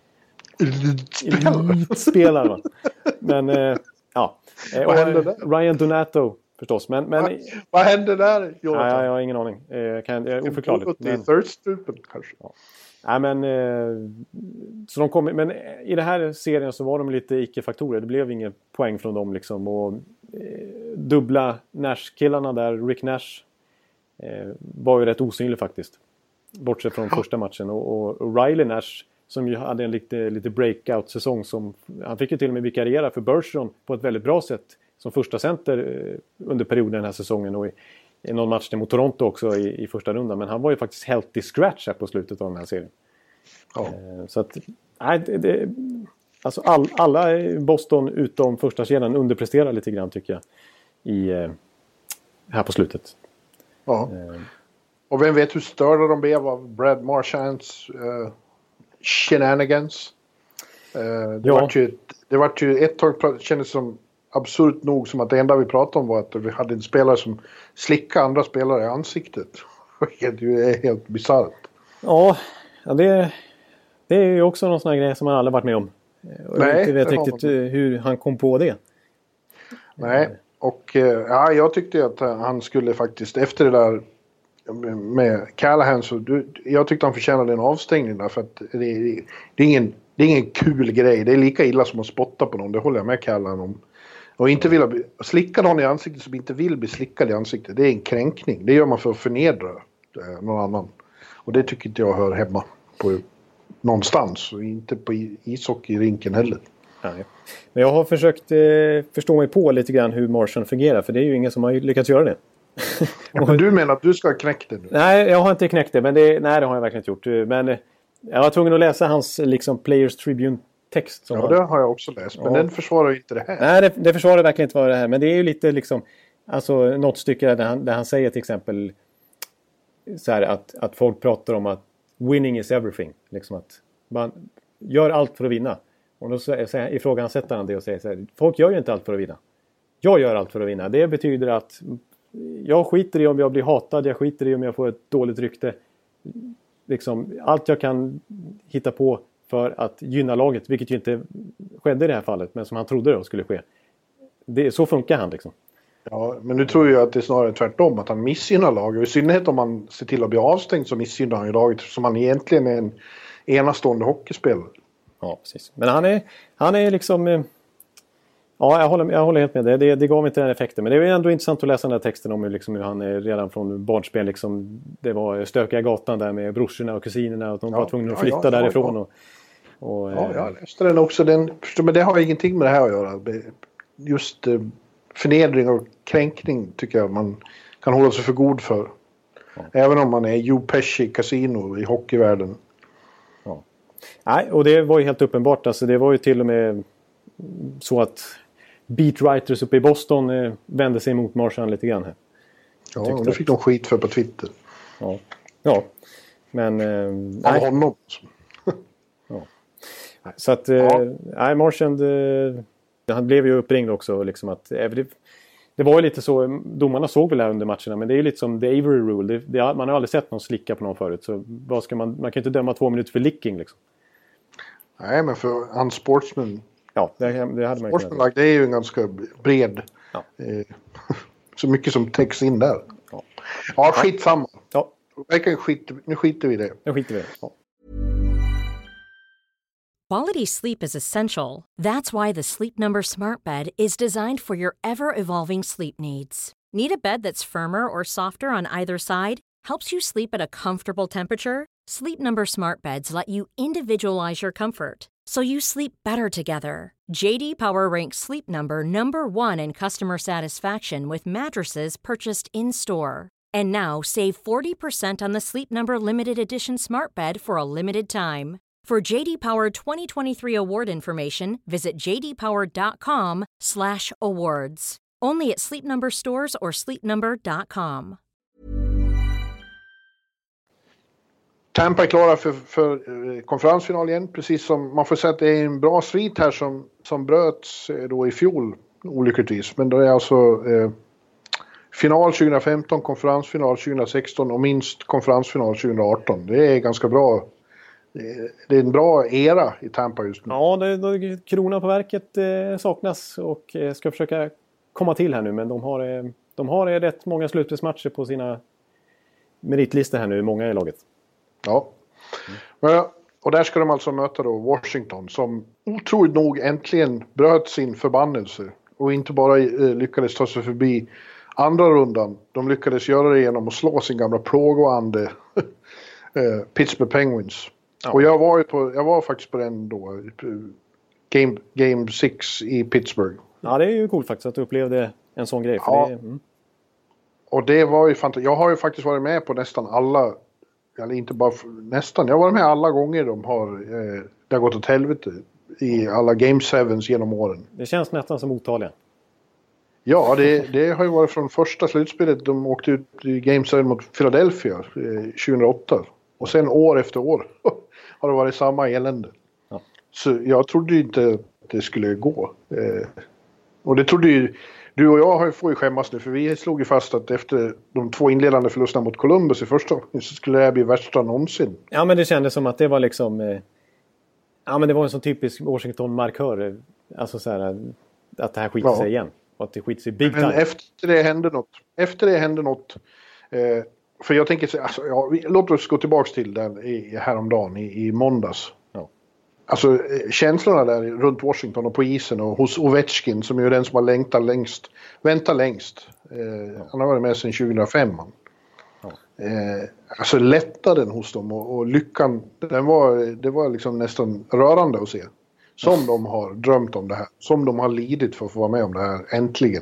elitspelare. elitspelare men eh, ja. Eh, vad hände där? Ryan Donato förstås. Men, men, vad, vad hände där, Jonathan? Nej, jag har ingen aning. Eh, kan, det är oförklarligt. Men, thirst-stupen kanske. Ja. Nej, men, eh, så de kom, men i den här serien så var de lite icke-faktorer. Det blev ingen poäng från dem. Liksom, och, eh, dubbla Nash-killarna där, Rick Nash, eh, var ju rätt osynlig faktiskt. Bortsett från ja. första matchen. Och, och, och Riley Nash som ju hade en lite, lite breakout-säsong. Som, han fick ju till och med vikariera för Bergeron på ett väldigt bra sätt. Som första center eh, under perioden den här säsongen. Och i, i någon match mot Toronto också i, i första rundan. Men han var ju faktiskt helt i scratch här på slutet av den här serien. Ja. Eh, så att, nej, det, det, alltså all, alla i Boston utom första kedjan underpresterar lite grann tycker jag. I, eh, här på slutet. Ja. Eh. Och vem vet hur störda de blev av Brad Marchands uh, shenanigans. Uh, det, ja. var ju, det var ju ett tag kändes som absurt nog som att det enda vi pratade om var att vi hade en spelare som slickade andra spelare i ansiktet. Det är helt bisarrt. Ja, ja det, det är ju också någon sån här grej som man aldrig varit med om. Och Nej, jag inte vet riktigt man... hur han kom på det. Nej, och ja, jag tyckte att han skulle faktiskt efter det där med Callahan så du, jag tyckte han förtjänade en avstängning där för att det, det, det, är ingen, det är ingen kul grej. Det är lika illa som att spotta på någon, det håller jag med Callahan om. Och inte vilja bli, slicka någon i ansiktet som inte vill bli slickad i ansiktet, det är en kränkning. Det gör man för att förnedra eh, någon annan. Och det tycker inte jag hör hemma på någonstans och inte på ishockeyrinken heller. Nej. Men jag har försökt eh, förstå mig på lite grann hur Marchand fungerar för det är ju ingen som har lyckats göra det. Men du menar att du ska ha knäckt det nu? Nej, jag har inte knäckt det. Men det, nej, det har jag verkligen inte gjort. Men eh, jag var tvungen att läsa hans liksom, Players Tribune-text. Som ja, han... det har jag också läst. Men ja. Den försvarar ju inte det här. Nej, det, det försvarar verkligen inte vad det här. Men det är ju lite liksom... Alltså något stycke där han, där han säger till exempel... Så här, att, att folk pratar om att winning is everything. Liksom att man gör allt för att vinna. Och då säger, ifrågasätter han det och säger så här. Folk gör ju inte allt för att vinna. Jag gör allt för att vinna. Det betyder att... Jag skiter i om jag blir hatad. Jag skiter i om jag får ett dåligt rykte. Liksom, allt jag kan hitta på för att gynna laget. Vilket ju inte skedde i det här fallet. Men som han trodde då skulle ske. det, så funkar han liksom. Ja, men nu tror jag att det är snarare tvärtom, att han missgynnar laget. I synnerhet om man ser till att bli avstängd så missgynnar han ju laget som han egentligen är en enastående hockeyspelare. Ja, precis. Men han är, han är liksom... Eh, ja, jag håller, jag håller helt med. Det, det, det gav inte den effekten. Men det är ändå intressant att läsa den här texten om liksom, hur han är redan från barnspel. Liksom, det var stökiga gatan där med brorsorna och kusinerna. Och de ja, var tvungna att flytta ja, ja, därifrån. Ja, ja. Och, och, ja, jag läste den också. Den, men det har ingenting med det här att göra. Just eh, förnedring och kränkning tycker jag man kan hålla sig för god för. Ja. Även om man är Joe Pesci Casino i hockeyvärlden. Ja. Nej, och det var ju helt uppenbart. Alltså, det var ju till och med så att beatwriters uppe i Boston eh, vände sig mot Marchand lite grann här. Ja, och det fick de skit för på Twitter. Ja, ja. Men... Eh, nej. Honom. Ja. Så att... Eh, ja. Nej, Marchand... Eh, han blev ju uppringd också. Liksom att, eh, det, det var ju lite så... Domarna såg väl här under matcherna. Men det är ju lite som the Avery rule. Det, det, man har aldrig sett någon slicka på någon förut. Så vad ska man... Man kan inte döma två minuter för licking liksom. Nej, men för unsportsman... Ja, det, det hade man ju kunnat. Det är ju en ganska bred... Ja. Eh, så mycket som täcks in där. Ja, ja skitsamma. Ja. Skit, nu skiter vi i det. Nu skiter vi i det. Ja. Quality sleep is essential. That's why the Sleep Number Smart Bed is designed for your ever-evolving sleep needs. Need a bed that's firmer or softer on either side? Helps you sleep at a comfortable temperature? Sleep Number Smart Beds let you individualize your comfort, so you sleep better together. J D Power ranks Sleep Number number one in customer satisfaction with mattresses purchased in-store. And now, save forty percent on the Sleep Number Limited Edition Smart Bed for a limited time. For J D Power twenty twenty-three award information, visit j d power dot com slash awards. Only at Sleep Number stores or sleep number dot com. Tampa är klara för, för konferensfinal igen. Precis som man får säga att det är en bra svit här som, som bröts då i fjol olyckligtvis. Men då är alltså eh, final tjugo femton, konferensfinal tjugo sexton och minst konferensfinal tjugo arton. Det är ganska bra. Det är en bra era i Tampa just nu. Ja, det, det, kronan på verket eh, saknas och eh, ska försöka komma till här nu. Men de har, eh, de har eh, rätt många slutspelsmatcher på sina meritlistor här nu, många i laget. Ja, mm. Och där ska de alltså möta då Washington som otroligt nog äntligen bröt sin förbannelse och inte bara eh, lyckades ta sig förbi andra rundan. De lyckades göra det genom att slå sin gamla plågoande eh, Pittsburgh Penguins. Ja. Och jag var ju på, jag var faktiskt på den då, game, game sex i Pittsburgh. Ja, det är ju coolt faktiskt att du upplevde en sån grej. För ja. det, mm. Och det var ju fantastiskt. Jag har ju faktiskt varit med på nästan alla, eller inte bara nästan, jag har varit med alla gånger de har, eh, det har gått åt helvete i alla game sevens genom åren. Det känns nästan som otaliga. Ja, det, det har ju varit från första slutspelet. De åkte ut i game seven mot Philadelphia eh, tjugohundraåtta. Och sen år efter år har det varit samma elände. Ja. Så jag trodde inte att det skulle gå. Eh, och det trodde ju... Du och jag har ju får ju skämmas nu. För vi slog ju fast att efter de två inledande förlusterna mot Columbus i första så skulle det här bli värsta någonsin. Ja, men det kändes som att det var liksom... Eh, ja, men det var en sån typisk Washington-markör. Alltså så här... Att det här skiter ja. sig igen. Och att det skiter sig big time. Men efter det hände något. Efter det hände något... Eh, För jag tänker, alltså, ja, låt oss gå tillbaka till den i, häromdagen i, i måndags. Ja. Alltså känslorna där runt Washington och på isen och hos Ovechkin som är den som har längtat längst, väntar längst. Eh, ja. Han har varit med sedan tjugohundrafem. Ja. Eh, alltså lättnaden hos dem och, och lyckan, den var, det var liksom nästan rörande att se. Som ja. de har drömt om det här. Som de har lidit för att få vara med om det här, äntligen.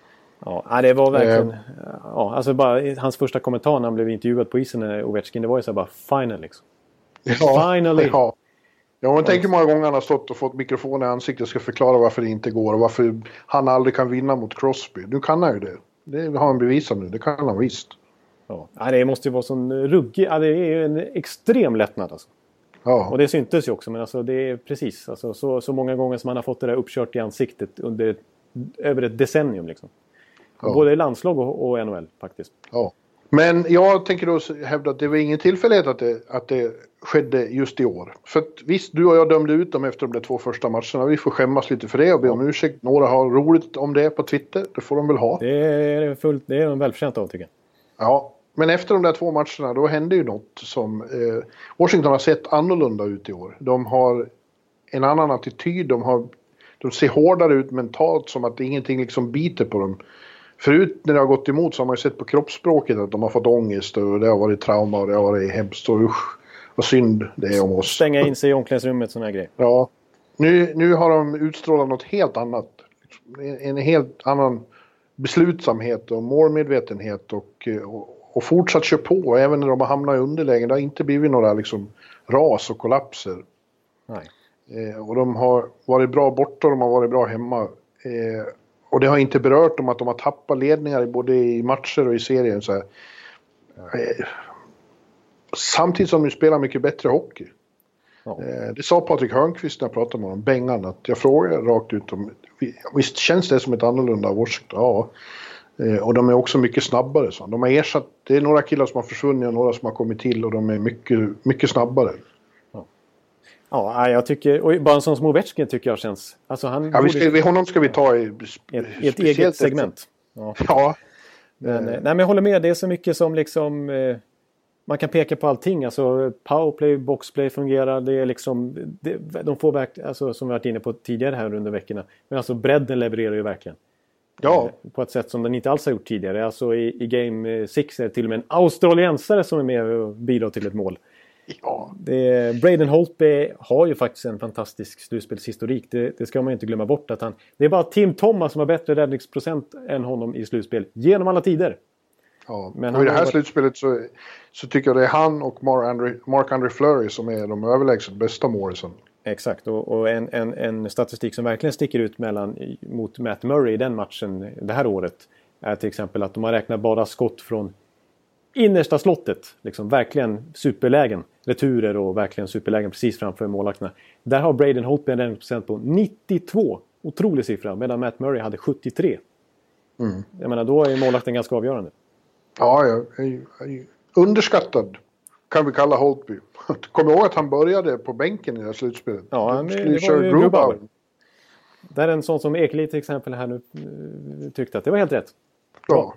Ja, det var verkligen... Ja, alltså bara hans första kommentar när han blev intervjuad på isen när Ovechkin, det var ju så här bara final liksom. Ja, finally! Ja, ja man tänker många gånger han har stått och fått mikrofon i ansiktet och ska förklara varför det inte går och varför han aldrig kan vinna mot Crosby. Nu kan han ju det. Det har han bevisat nu, det kan han visst. Ja, det måste ju vara sån ruggig... Ja, det är ju en extrem lättnad alltså. Ja. Och det syntes ju också, men alltså det är precis alltså, så, så många gånger som han har fått det där uppkört i ansiktet under över ett decennium liksom. Ja. Både i landslag och, och N H L faktiskt. Ja. Men jag tänker då hävda att det var ingen tillfällighet att det, att det skedde just i år. För att visst, du och jag dömde ut dem efter de två första matcherna. Vi får skämmas lite för det och be om ursäkt. Några har roligt om det på Twitter. Det får de väl ha. Det är, fullt, det är de välförtjänta av, tycker jag. Ja, men efter de där två matcherna då hände ju något som... Eh, Washington har sett annorlunda ut i år. De har en annan attityd. De, har, de ser hårdare ut mentalt, som att ingenting liksom biter på dem. Förut när det har gått emot så har man ju sett på kroppsspråket att de har fått ångest och det har varit trauma och det har varit hemskt och usch, vad synd det är om oss. Stänga in sig i omklädningsrummet, sån här grej. Ja, nu, nu har de utstrålat något helt annat. En helt annan beslutsamhet och målmedvetenhet och, och, och fortsatt kör på även när de har hamnat i underlägen. Det har inte blivit några liksom ras och kollapser. Nej. Eh, och de har varit bra borta och de har varit bra hemma. Eh, Och det har inte berört dem att de har tappat ledningar både i matcher och i serien. Så här. Samtidigt som de spelar mycket bättre hockey. Ja. Det sa Patrik Hörnqvist när jag pratade med honom, Bengan, att jag frågade rakt ut om... Visst känns det som ett annorlunda Washington? Ja. Och de är också mycket snabbare. Så. De har ersatt... Det är några killar som har försvunnit och några som har kommit till och de är mycket, mycket snabbare. Ja, jag tycker, och bara en sån som Ovechkin tycker jag känns... Alltså han ja, vi ska, vi, honom ska vi ta i... Ett, ett eget segment. Ja. ja. Men, nej, men jag håller med, det är så mycket som liksom... Eh, man kan peka på allting. Alltså powerplay, boxplay fungerar. Det är liksom... Det, de får verkligen... Alltså, som vi varit inne på tidigare här under veckorna. Men alltså bredden levererar ju verkligen. Ja. Eh, på ett sätt som den inte alls har gjort tidigare. Alltså i, i Game sex är det till och med en australiensare som är med och bidrar till ett mål. Ja. Det, Braden Holtby har ju faktiskt en fantastisk slutspelshistorik. Det, det ska man ju inte glömma bort. Att han, det är bara Tim Thomas som har bättre räddningsprocent än honom i slutspel. Genom alla tider. Ja. Men och i det här varit... slutspelet så, så tycker jag det är han och Marc-André Fleury som är de överlägset bästa målisen. Exakt. Och, och en, en, en statistik som verkligen sticker ut mellan, mot Matt Murray i den matchen det här året är till exempel att de har räknat bara skott från innersta slottet, liksom verkligen superlägen, returer och verkligen superlägen precis framför målvakterna. Där har Braden Holtby en procent på nittiotvå, otrolig siffra, medan Matt Murray hade sjuttiotre. Mm. Jag menar, då är målvakten ganska avgörande. Ja, jag, jag, jag, underskattad kan vi kalla Holtby. Kommer ihåg att han började på bänken i det här slutspelet? Ja, han, det, det var ju Grubauer. Där är en sån som Ekeli till exempel här nu tyckte att det var helt rätt. Ja.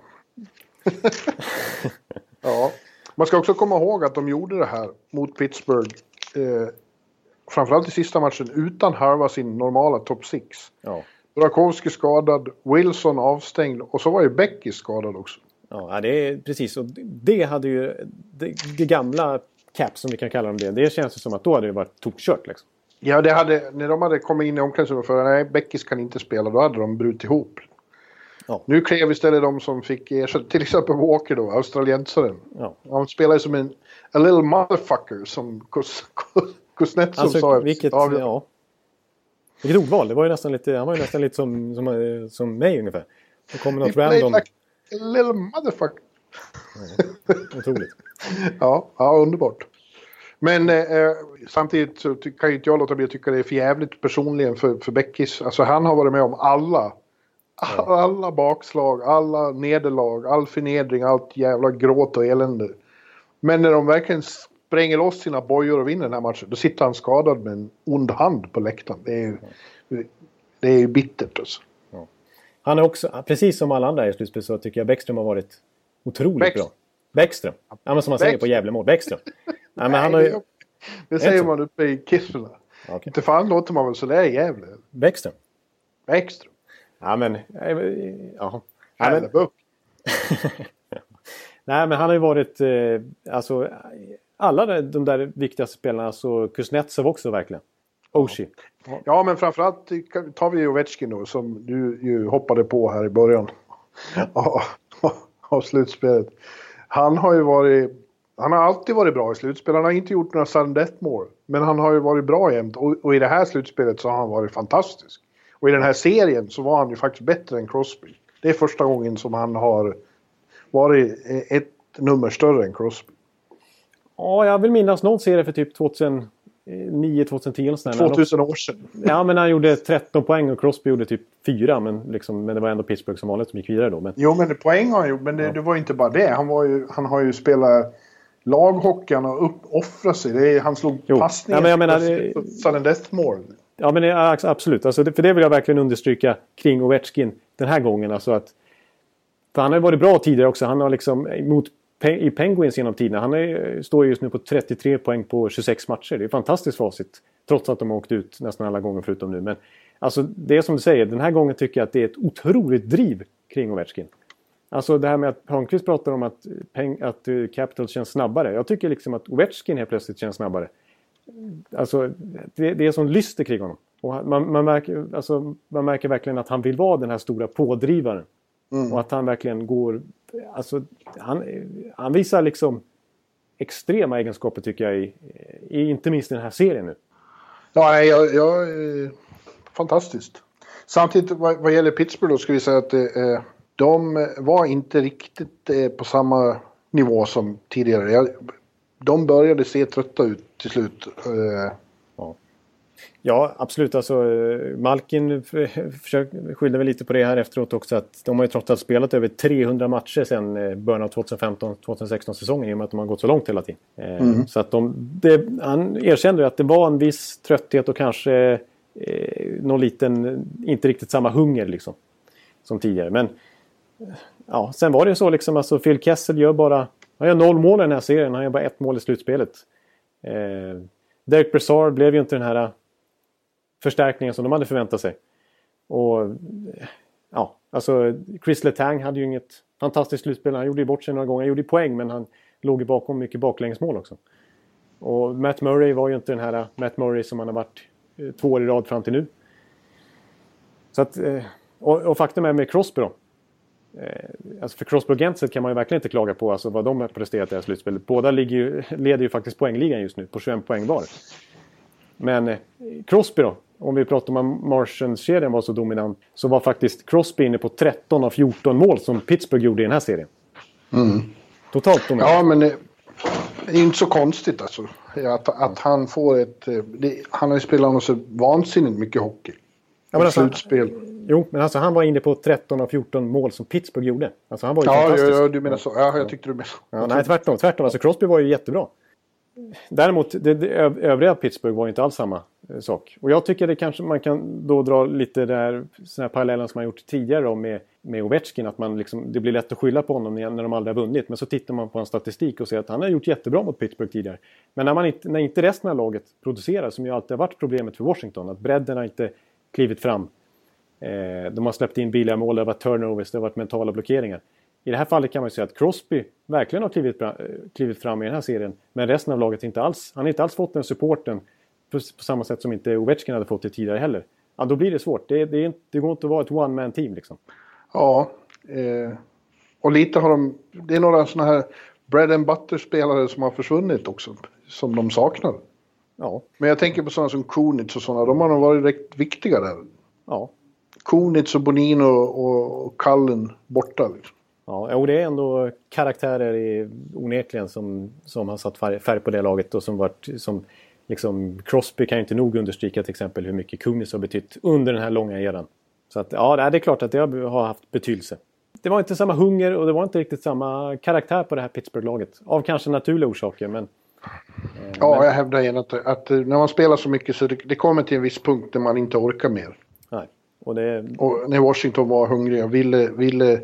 Ja, man ska också komma ihåg att de gjorde det här mot Pittsburgh eh, framförallt i sista matchen utan halva sin normala top sex. Ja. Burakovsky skadad, Wilson avstängd och så var ju Becky skadad också. Ja, det är precis. Och det hade ju det, det gamla cap som vi kan kalla dem det. Det känns som att då hade det varit tokkört liksom. Ja, det hade, när de hade kommit in i omklädningsrummet för nej, Beckis kan inte spela, då hade de brutit ihop. Ja. Nu kräver istället de som fick ersätta, till exempel Walker då, australiensaren. Ja. Han spelar som en a little motherfucker som Kuznetsov alltså, sa. Vilket, ja, ja. vilket ordval, det var ju nästan lite, han var ju nästan lite som, som, som mig ungefär. Det kommer något random. Like a little motherfucker. Ja, otroligt. ja, ja, underbart. Men eh, samtidigt så kan ju inte jag låta bli att tycka det är för jävligt personligen för, för Beckis. Alltså han har varit med om alla. Alla bakslag, alla nederlag, all förnedring, allt jävla gråt och elände. Men när de verkligen spränger loss sina bojor och vinner den här matchen, då sitter han skadad med en ond hand på läktaren. Det är ju, det är ju bittert alltså. Ja. Han är också, precis som alla andra i slutspel så tycker jag Bäckström har varit otroligt Bäckström. bra. Bäckström. Ja, men som man säger på Gävlemål. Bäckström. Ja, men Nej, han har ju... Det säger man uppe i Kiruna. Okay. Inte fan låter man väl så där i Gävle. Bäckström. Bäckström. Ja, men... Ja. Ja, men Nej, men han har ju varit... Eh, alltså, alla de där viktigaste spelarna, så Kuznetsov också verkligen. Oshie. Ja. ja, men framförallt tar vi Ovechkin då, som du ju hoppade på här i början av, av slutspelet. Han har ju varit... Han har alltid varit bra i slutspel. Han har inte gjort några sudden death mål. Men han har ju varit bra jämt. Och, och i det här slutspelet så har han varit fantastisk. Och i den här serien så var han ju faktiskt bättre än Crosby. Det är första gången som han har varit ett nummer större än Crosby. Ja, jag vill minnas någon serie för typ tjugohundrasju nio tjugohundratio. tvåtusen år sedan. Ja, men han gjorde tretton poäng och Crosby gjorde typ fyra. Men, liksom, men det var ändå Pittsburgh som vanligt som gick vidare då. Men... Jo, men poäng har han gjort. Men det, ja. det var inte bara det. Han, var ju, han har ju spelat laghockeyn och upp, offrat sig. Det är, han slog passningar. Ja, men jag menar... Det... Sudden death mål. Ja, men det, absolut. Alltså, det, för det vill jag verkligen understryka kring Ovechkin den här gången. Alltså att, för han har ju varit bra tidigare också. Han har liksom mot i Penguins genom tiden. Han är, står just nu på trettiotre poäng på tjugosex matcher. Det är fantastiskt facit. Trots att de har åkt ut nästan alla gånger förutom nu. Men alltså, det är som du säger. Den här gången tycker jag att det är ett otroligt driv kring Ovechkin. Alltså det här med att Hörnqvist pratar om att, peng, att Capital känns snabbare. Jag tycker liksom att Ovechkin helt plötsligt känns snabbare. Alltså det, det är som lyster kring honom. Och man, man, märker, alltså, man märker verkligen att han vill vara den här stora pådrivaren. Mm. Och att han verkligen går... Alltså, han, han visar liksom extrema egenskaper tycker jag i, i inte minst i den här serien nu. Ja, jag, jag fantastiskt. Samtidigt vad, vad gäller Pittsburgh då ska vi säga att eh, de var inte riktigt eh, på samma nivå som tidigare. Jag, de började se trötta ut till slut. Eh. Ja. Ja, absolut. Alltså, Malkin skyllde väl lite på det här efteråt också. Att de har ju trots allt spelat över trehundra matcher sedan början av tjugofemton tjugosexton säsongen i och med att de har gått så långt hela tiden. Mm. Så att de, det, han erkände att det var en viss trötthet och kanske eh, någon liten, inte riktigt samma hunger liksom, som tidigare. Men ja, sen var det ju så liksom, alltså Phil Kessel gör bara, han gör noll mål i den här serien, han gör bara ett mål i slutspelet. Eh, Derek Brassard blev ju inte den här förstärkningen som de hade förväntat sig. Och ja, alltså Chris Letang hade ju inget fantastiskt slutspel. Han gjorde ju bort sig några gånger. Han gjorde poäng, men han låg bakom mycket baklängsmål också. Och Matt Murray var ju inte den här Matt Murray som han har varit två år i rad fram till nu. Så att, och, och faktum är med Crosby då. Alltså för Crosby och Gentzel kan man ju verkligen inte klaga på alltså vad de har presterat i det här slutspelet. Båda ligger ju, leder ju faktiskt poängligan just nu på tjugoen poäng var. Men Crosby då, om vi pratar om Martians-serien var så dominant, så var faktiskt Crosby inne på tretton av fjorton mål som Pittsburgh gjorde i den här serien. Mm. Totalt dominant. Ja, men det är inte så konstigt alltså. Att, att han får ett... Det, han har ju spelat något så vansinnigt mycket hockey. Ja, men alltså, slutspel. Jo, men alltså han var inne på tretton av fjorton mål som Pittsburgh gjorde. Alltså han var ju ja, fantastisk. Ja, du menar så. Ja, jag tyckte du menade så. Ja, nej, tvärtom. tvärtom. Alltså Crosby var ju jättebra. Däremot, det, det övriga Pittsburgh var inte alls samma eh, sak. Och jag tycker det kanske man kan då dra lite där såna här paralleller som man gjort tidigare då, med, med Ovechkin. Att man liksom, det blir lätt att skylla på honom när de aldrig har vunnit. Men så tittar man på en statistik och ser att han har gjort jättebra mot Pittsburgh tidigare. Men när, man inte, när inte resten av laget producerar, som ju alltid har varit problemet för Washington. Att bredden har inte klivit fram. Eh, de har släppt in billiga mål, det har varit turnovers, det har varit mentala blockeringar. I det här fallet kan man ju säga att Crosby verkligen har klivit, klivit fram i den här serien. Men resten av laget inte alls. Han har inte alls fått den supporten på, på samma sätt som inte Ovechkin hade fått det tidigare heller. Ja, då blir det svårt. Det, det, är inte, det går inte att vara ett one-man-team liksom. Ja, eh, och lite har de... Det är några sådana här bread and butter-spelare som har försvunnit också. Som de saknar. Ja. Men jag tänker på sådana som Kunitz och sådana. De har nog varit rätt viktiga där. Ja. Kunitz och Bonino och, och Cullen borta liksom. Ja, och det är ändå karaktärer i, onekligen som, som har satt färg, färg på det laget och som varit som liksom Crosby kan ju inte nog understryka till exempel hur mycket Kunitz har betytt under den här långa eran. Så att ja, det är klart att det har haft betydelse. Det var inte samma hunger och det var inte riktigt samma karaktär på det här Pittsburgh-laget. Av kanske naturliga orsaker, men... Eh, ja, men... jag hävdar igen att, att när man spelar så mycket så det, det kommer till en viss punkt där man inte orkar mer. Nej, och det... Och när Washington var hungriga och ville... ville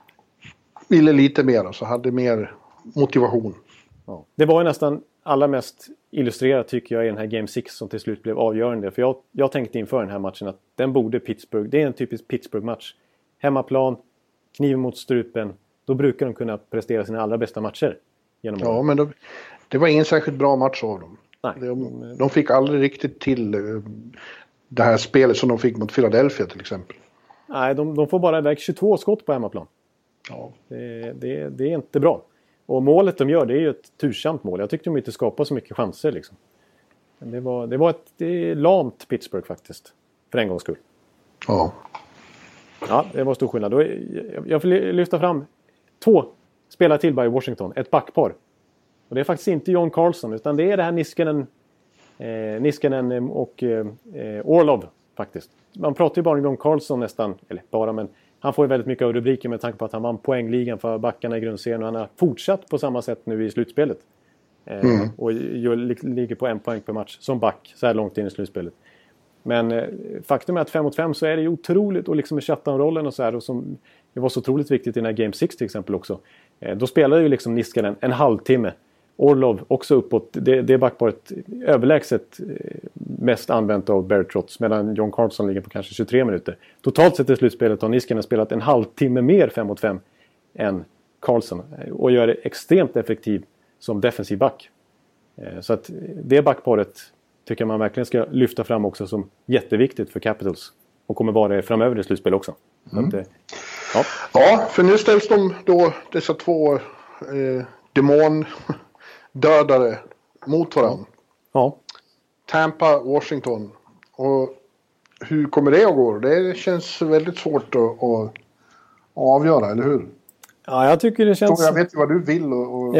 ville lite mer och så hade mer motivation. Ja. Det var ju nästan allra mest illustrerat tycker jag i den här Game sex som till slut blev avgörande. För jag, jag tänkte inför den här matchen att den borde Pittsburgh, det är en typisk Pittsburgh-match. Hemmaplan, kniven mot strupen, då brukar de kunna prestera sina allra bästa matcher. Genom ja, men då, det var ingen särskilt bra match av dem. Nej. De, de fick aldrig riktigt till det här spelet som de fick mot Philadelphia till exempel. Nej, de, de får bara iväg tjugotvå skott på hemmaplan. Ja. Det, det, det är inte bra. Och målet de gör, det är ju ett tursamt mål. Jag tyckte de inte skapade så mycket chanser liksom. Men det var, det var ett det lamt Pittsburgh faktiskt. För en gångs skull. Ja. Ja, det var stor skillnad. Jag vill lyfta fram två spelare till i Washington. Ett backpar. Och det är faktiskt inte John Carlson, utan det är det här Niskanen Eh, Niskanen och eh, Orlov faktiskt. Man pratar ju bara om John Carlson nästan, eller bara, men han får ju väldigt mycket av rubriker med tanke på att han vann poängligan för backarna i grundserien och han har fortsatt på samma sätt nu i slutspelet. Eh, mm. Och gör, ligger på en poäng per match som back så här långt in i slutspelet. Men eh, faktum är att fem mot fem så är det ju otroligt, och liksom med shutdown-rollen och så här, och som det var så otroligt viktigt i den här Game sex till exempel också. Eh, då spelade ju liksom Niskanen en halvtimme. Orlov också uppåt. Det, det är backparet överlägset eh, mest använt av Barry Trotz, medan John Carlson ligger på kanske tjugotre minuter. Totalt sett i slutspelet har Niskanen spelat en halvtimme mer fem mot fem än Carlson och gör det extremt effektiv som defensiv back. Eh, så att det backparet tycker man verkligen ska lyfta fram också som jätteviktigt för Capitals och kommer vara det framöver i slutspel också. Mm. Så att, eh, ja. ja, för nu ställs de då dessa två eh, demon-dödare mot varandra. Ja. Tampa, Washington. Och hur kommer det att gå? Det känns väldigt svårt att, att, att avgöra, eller hur? Ja, jag tycker det känns... Jag vet ju vad du vill och... och ja.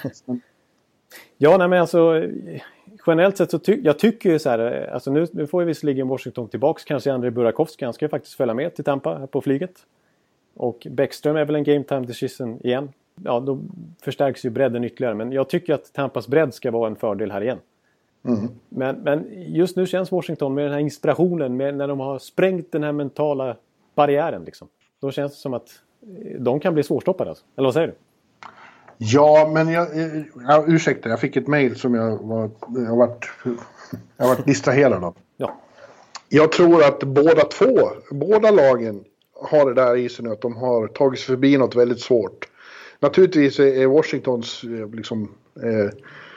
ja, nej men alltså... Generellt sett så ty- jag tycker ju så här, alltså nu, nu får ju visserligen Washington tillbaks, kanske Andrei Burakovsky, han ska ju faktiskt följa med till Tampa på flyget. Och Bäckström är väl en game time decision igen. Ja, då förstärks ju bredden ytterligare, men jag tycker att Tampas bredd ska vara en fördel här igen. Mm. Men, men just nu känns Washington med den här inspirationen, med när de har sprängt den här mentala barriären liksom. Då känns det som att de kan bli svårstoppade alltså. Eller vad säger du? Ja, men jag, jag ursäkta, jag fick ett mejl som jag var jag varit jag varit distraherad av. Ja. Jag tror att båda två, båda lagen har det där i sig nu, att de har tagit sig förbi något väldigt svårt. Naturligtvis är Washingtons liksom, eh,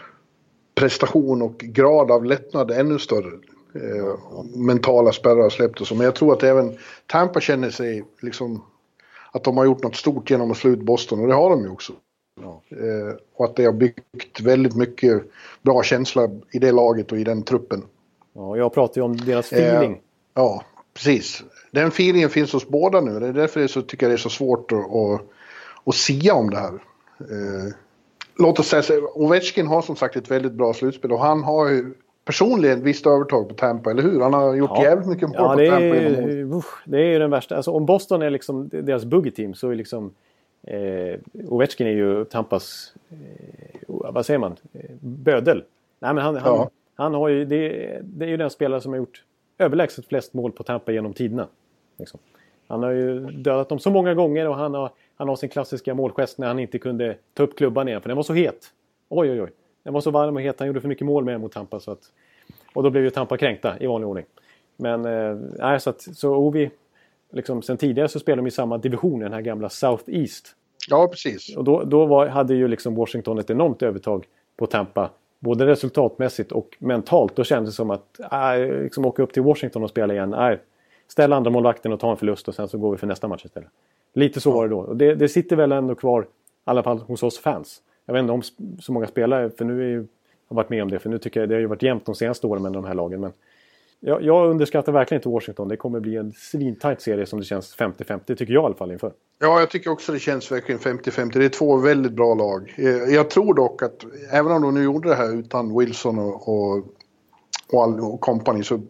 prestation och grad av lättnad ännu större. Eh, mentala spärrar och släppt och så. Men jag tror att även Tampa känner sig liksom att de har gjort något stort genom att slå ut Boston, och det har de ju också. Ja. Eh, och att det har byggt väldigt mycket bra känsla i det laget och i den truppen. Ja, jag pratar ju om deras feeling. Eh, ja, precis. Den feelingen finns hos båda nu. Det är därför jag så, tycker jag det är så svårt att, att, att sia om det här. Eh, låt oss säga, Ovechkin har som sagt ett väldigt bra slutspel, och han har ju personligen ett visst övertag på Tampa, eller hur? Han har gjort ja. jävligt mycket mål ja, på det Tampa. Är, usch, det är ju den värsta. Alltså, om Boston är liksom deras buggy-team, så är liksom eh, Ovechkin är ju Tampas eh, vad säger man? Eh, bödel. Nej, men han, han, ja. han har ju det, det är ju den spelare som har gjort överlägset flest mål på Tampa genom tiderna. Liksom. Han har ju dödat dem så många gånger, och han har, han har sin klassiska målgest när han inte kunde ta upp klubban igen, för den var så het. Oj, oj, oj. Den var så varm och het. Han gjorde för mycket mål med mot Tampa. Så att, och då blev ju Tampa kränkta i vanlig ordning. Men eh, så, att, så Ovi, liksom, sen tidigare så spelade de i samma division, den här gamla South East. Ja, precis. Och då, då var, hade ju liksom Washington ett enormt övertag på Tampa. Både resultatmässigt och mentalt. Då kändes det som att äh, liksom åka upp till Washington och spela igen. Äh, ställa andra målvakten och ta en förlust, och sen så går vi för nästa match istället. Lite så var det då. Och det, det sitter väl ändå kvar, i alla fall hos oss fans. Jag vet inte om så många spelare, för nu är ju, har varit med om det. För nu tycker jag det har ju varit jämnt de senaste åren med de här lagen. Men jag, jag underskattar verkligen inte Washington. Det kommer bli en svintajt serie som det känns femtio femtio, tycker jag i alla fall inför. Ja, jag tycker också det känns verkligen femtio femtio. Det är två väldigt bra lag. Jag tror dock att även om de nu gjorde det här utan Wilson och, och, och, all, och company, så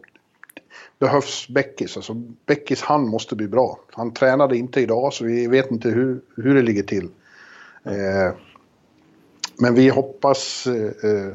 behövs Beckis. Alltså Beckis, han måste bli bra. Han tränade inte idag, så vi vet inte hur, hur det ligger till. Eh, men vi hoppas... Eh,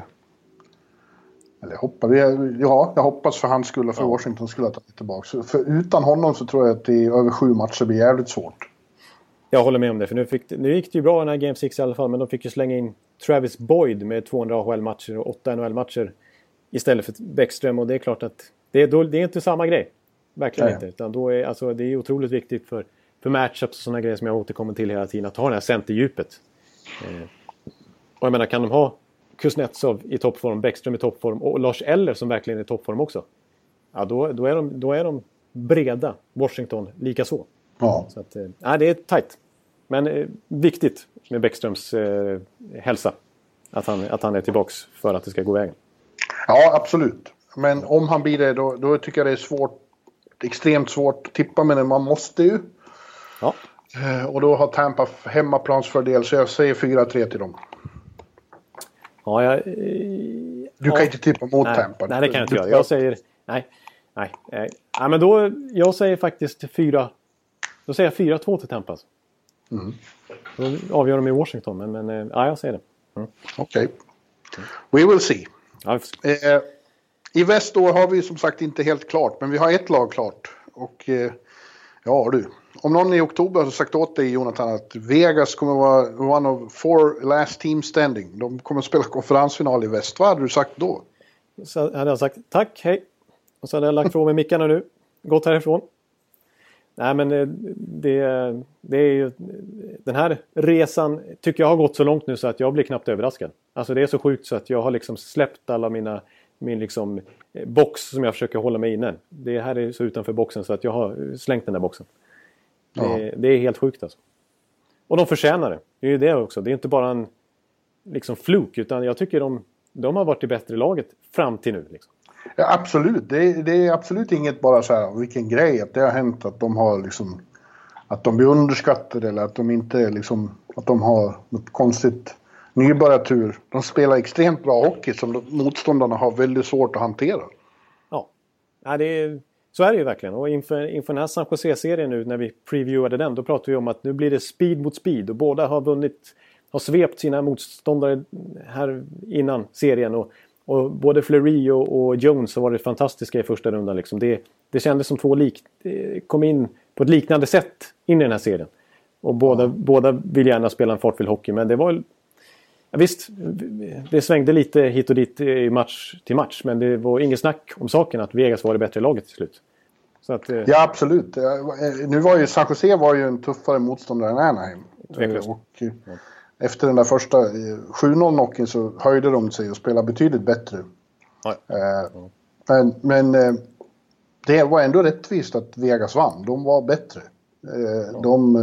eller hoppas vi, ja, jag hoppas för hans skull och för ja. Washington skulle ta tillbaka. För utan honom så tror jag att det i över sju matcher blir jävligt svårt. Jag håller med om det, för nu, fick, nu gick det ju bra den här Game sex i alla fall, men de fick ju slänga in Travis Boyd med tvåhundra A H L-matcher och åtta N H L-matcher istället för Bäckström, och det är klart att det är, då, det är inte samma grej. Verkligen Nej. inte. Utan då är, alltså, det är otroligt viktigt för, för matchups och sådana grejer som jag återkommer till hela tiden, att ha det här centerdjupet. Eh, och jag menar, kan de ha Kuznetsov i toppform, Bäckström i toppform och Lars Eller som verkligen är i toppform också, ja, då, då, är de, då är de breda. Washington lika så. Ja. Så att, äh, det är tajt. Men eh, viktigt med Bäckströms eh, hälsa. Att han, att han är tillbaks för att det ska gå vägen. Ja, absolut. Men om han blir det, då, då tycker jag det är svårt, extremt svårt att tippa, men man måste ju. Ja. Eh, och då har Tampa hemmaplansfördel, så jag säger fyra tre till dem. Ja, jag, Du kan ja. inte tippa mot nej, Tampa. Nej, det kan jag inte göra. Jag säger... Nej, nej. nej. Ja, men då... Jag säger faktiskt fyra... Då säger jag fyra två till Tampa. Mm. Då avgör de i Washington. Men, men ja, jag säger det. Mm. Okej. Okay. We will see. Ja, eh, I väst då har vi som sagt inte helt klart. Men vi har ett lag klart. Och eh, ja du. Om någon i oktober har sagt åt dig, Jonathan, att Vegas kommer vara one of four last team standing. De kommer att spela konferensfinal i väst. Vad hade du sagt då? Så hade jag sagt tack, hej. Och så hade jag lagt från mig mickarna nu. Gått härifrån. Nej, men det, det är ju... Den här resan tycker jag har gått så långt nu så att jag blir knappt överraskad. Alltså det är så sjukt så att jag har liksom släppt alla mina... Min liksom box som jag försöker hålla mig inne. Det här är så utanför boxen så att jag har slängt den där boxen. Det, ja. det är helt sjukt alltså. Och de förtjänar det. Det är ju det också. Det är inte bara en liksom fluk, utan jag tycker de, de har varit det bättre laget fram till nu. Liksom. Ja, absolut. Det, det är absolut inget bara så här, vilken grej att det har hänt att de har liksom, att de blir underskattade eller att de inte liksom, att de har något konstigt nybörjartur. De spelar extremt bra hockey som motståndarna har väldigt svårt att hantera. Ja, ja det är, så är det ju verkligen. Och inför, inför den här San Jose-serien nu när vi previewade den, då pratade vi om att nu blir det speed mot speed och båda har vunnit, har svept sina motståndare här innan serien och, och både Fleury och, och Jones har varit fantastiska i första rundan liksom. Det, det kändes som två lik, kom in på ett liknande sätt in i den här serien. Och båda, ja. båda vill gärna spela en fartfylld hockey, men det var ja, visst, det svängde lite hit och dit i match till match, men det var ingen snack om saken att Vegas var det bättre laget till slut. Så att, ja, absolut. Nu var ju San Jose var ju en tuffare motståndare än Anaheim. Tveklöst. Och ja. efter den där första sju noll-knocken så höjde de sig och spelade betydligt bättre. Ja. Ja. Men, men det var ändå rättvist att Vegas vann. De var bättre. Ja. De...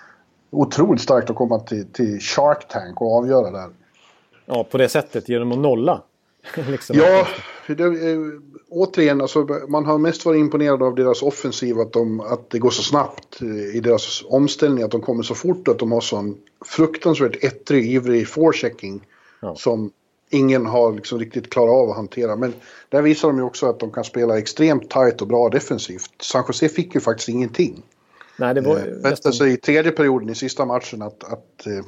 Otroligt starkt att komma till, till Shark Tank och avgöra där. Ja, på det sättet genom att nolla. liksom. Ja, det, äh, återigen, alltså, man har mest varit imponerad av deras offensiv, att, de, att det går så snabbt i deras omställning, att de kommer så fort, att de har sån fruktansvärt ettrig, ivrig forechecking ja. som ingen har liksom riktigt klarat av att hantera. Men där visar de ju också att de kan spela extremt tight och bra defensivt. San Jose fick ju faktiskt ingenting. Nej, det var eh, nästan... sig i tredje perioden i sista matchen att, att, eh,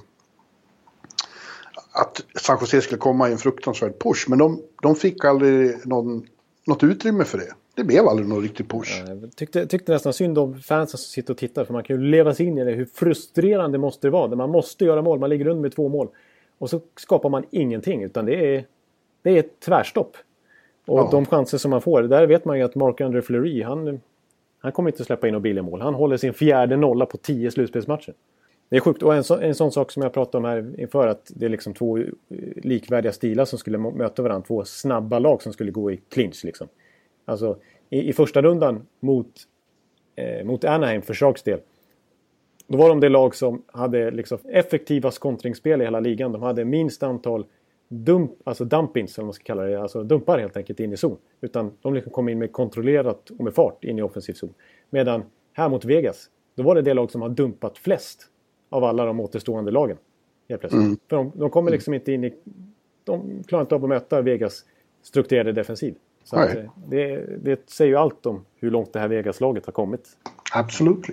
att San Jose skulle komma i en fruktansvärd push. Men de, de fick aldrig någon, något utrymme för det. Det blev aldrig någon riktig push. Jag tyckte, tyckte nästan synd om fansen som sitter och tittar. För man kan ju leva sig in i det. Hur frustrerande måste det vara. När man måste göra mål. Man ligger under med två mål. Och så skapar man ingenting. Utan det är, det är ett tvärstopp. Och ja. de chanser som man får. Där vet man ju att Marc-André Fleury, han... Han kommer inte släppa in något billiga mål. Han håller sin fjärde nolla på tio slutspelsmatcher. Det är sjukt. Och en, så, en sån sak som jag pratade om här inför, att det är liksom två likvärdiga stilar som skulle möta varandra. Två snabba lag som skulle gå i clinch liksom. Alltså i, i första rundan mot, eh, mot Anaheim för Sharks del. Då var de det lag som hade liksom effektivast kontringsspel i hela ligan. De hade minst antal dump, alltså dumpings, som man ska kalla det, alltså dumpar helt enkelt in i zon. Utan de liksom kom in med kontrollerat och med fart in i offensiv zon. Medan här mot Vegas, då var det det lag som har dumpat flest av alla de återstående lagen. Helt plötsligt. Mm. För de, de kommer liksom inte in i, de klarar inte av att möta Vegas strukturerade defensiv. Så att, det, det säger ju allt om hur långt det här Vegas-laget har kommit. Absolut.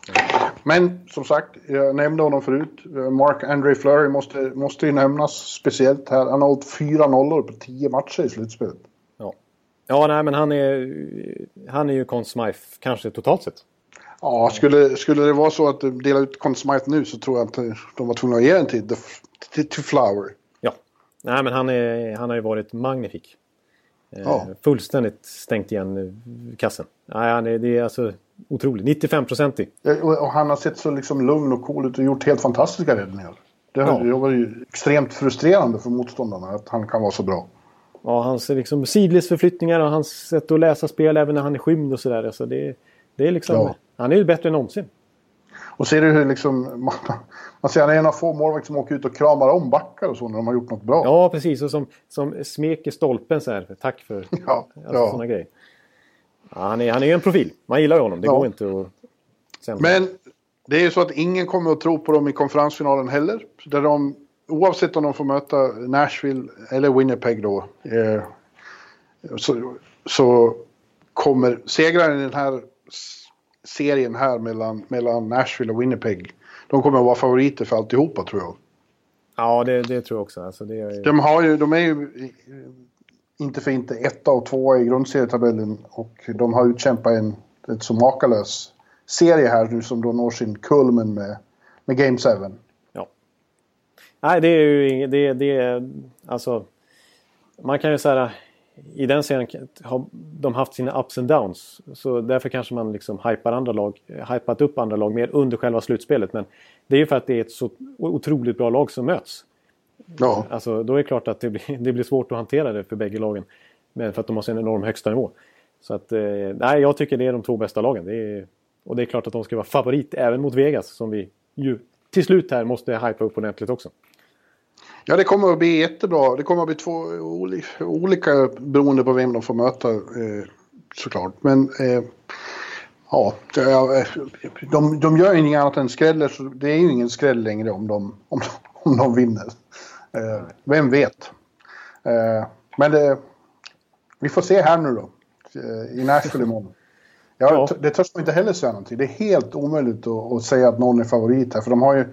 Men som sagt, jag nämnde honom förut. Marc-André Fleury måste, måste ju nämnas speciellt här. Han har hållit fyra nollor på tio matcher i slutspelet. Ja, ja nej, men han är, han är ju Conn Smythe kanske totalt sett. Ja, skulle, skulle det vara så att de delar ut Conn Smythe nu, så tror jag att de var tvungna att ge den till, till, till Flower. Ja, nej, men han, är, han har ju varit magnifik. Ja. Fullständigt stängt igen kassen. Nej, han är, det är alltså otroligt. nittiofem procent i. Och han har sett så liksom lugn och cool ut och gjort helt fantastiska räddningar. Det har ja. varit ju extremt frustrerande för motståndarna att han kan vara så bra. Ja, hans liksom sidledsförflyttningar och hans sätt att läsa spel även när han är skymd och sådär. Alltså det, det är liksom, ja. Han är ju bättre än någonsin. Och ser du hur liksom, man, man ser han är en av få målvakter som åker ut och kramar om backar och så när de har gjort något bra. Ja, precis. Och som, som smeker stolpen så här. Tack för ja, alltså, ja. sådana grejer. Ja, han är han är ju en profil. Man gillar ju honom. Det ja. går inte att... Sen... Men det är ju så att ingen kommer att tro på dem i konferensfinalen heller. Där de oavsett om de får möta Nashville eller Winnipeg då, eh, så, så kommer segraren i den här serien här mellan, mellan Nashville och Winnipeg, de kommer att vara favoriter för alltihopa, tror jag. Ja, det, det tror jag också. Alltså, det är... de, har ju, de är ju inte för inte etta och tvåa i grundserietabellen, och de har utkämpat en ett så makalös serie här nu som då når sin kulmen med, med Game sju. Ja. Nej, det är ju inget, det, det är, alltså, man kan ju säga i den serien har de haft sina ups and downs, så därför kanske man liksom hypar andra lag, hypat upp andra lag mer under själva slutspelet, men det är ju för att det är ett så otroligt bra lag som möts. Ja. Alltså, då är det klart att det blir, det blir svårt att hantera det för bägge lagen, men för att de har en enorm högsta nivå. Så att, eh, nej, jag tycker det är de två bästa lagen. Det är, och det är klart att de ska vara favorit även mot Vegas, som vi ju till slut här måste hypa upp ordentligt också. Ja, det kommer att bli jättebra. Det kommer att bli två olika, olika beroende på vem de får möta, eh, såklart. Men eh, ja, de, de gör ju inget annat än skräller, så det är ju ingen skräll längre om de, om, om de vinner. Eh, vem vet? Eh, men det, vi får se här nu då, i Nashville imorgon. Ja, Ja. Det törs man inte heller säga någonting. Det är helt omöjligt att, att säga att någon är favorit här, för de har ju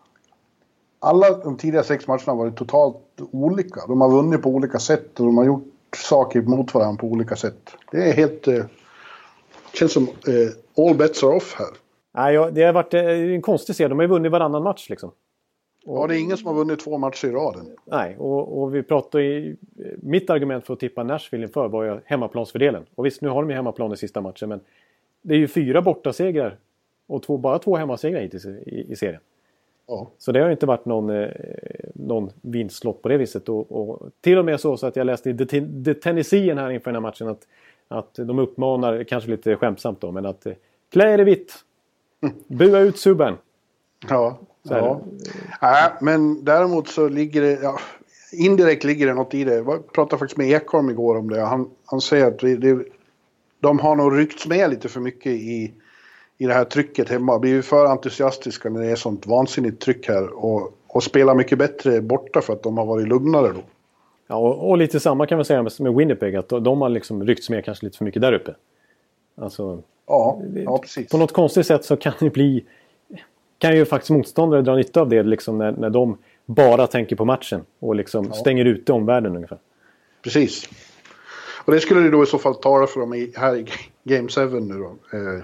alla de tidigare sex matcherna har varit totalt olika. De har vunnit på olika sätt och de har gjort saker mot varandra på olika sätt. Det är helt... Eh, känns som eh, all bets are off här. Nej, ja, det har varit en konstig serie. De har ju vunnit varannan match liksom. Och, ja, det är ingen som har vunnit två matcher i raden. Nej, och, och vi pratar i... Mitt argument för att tippa Nashville inför var ju hemmaplansfördelen. Och visst, nu har de ju hemmaplan i sista matchen, men det är ju fyra bortasegrar och två, bara två hemmasegrar hittills i, i, i serien. Ja. Så det har inte varit någon, eh, någon vinstlopp på det viset. Och, och till och med så, så att jag läste i The, The Tennessee här inför den här matchen att, att de uppmanar, kanske lite skämtsamt då, men att eh, klä er i vitt. Bua ut Subban. Ja, Så ja. Nej, men däremot så ligger det... Ja, indirekt ligger det något i det. Jag pratade faktiskt med Ekholm igår om det. Han, han säger att det, det, de har nog ryckts med lite för mycket i... i det här trycket hemma. Blir ju för entusiastiska när det är sånt vansinnigt tryck här. Och, och spelar mycket bättre borta för att de har varit lugnare då. Ja, och, och lite samma kan man säga med, med Winnipeg. Att de har liksom ryckts med kanske lite för mycket där uppe. Alltså, ja, ja, precis. På något konstigt sätt så kan det bli... Kan ju faktiskt motståndare dra nytta av det liksom när, när de bara tänker på matchen. Och liksom ja. stänger ute omvärlden ungefär. Precis. Och det skulle det då i så fall tala för dem i, här i Game sju nu då. Eh,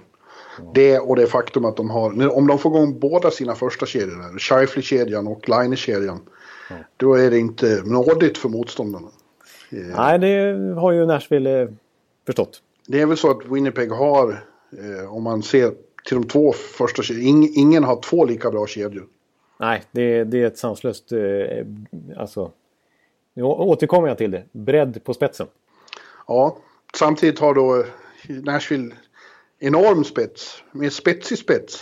Det och det faktum att de har, om de får igång båda sina första kedjor, Scheifele-kedjan och Line-kedjan, mm. då är det inte nådigt för motståndarna. Nej, det har ju Nashville förstått. Det är väl så att Winnipeg har, eh, om man ser till de två första kedjorna, ing, ingen har två lika bra kedjor. Nej, det, det är ett sanslöst, eh, alltså, nu återkommer jag till det, bredd på spetsen. Ja, samtidigt har då Nashville enorm spets, med spetsig spets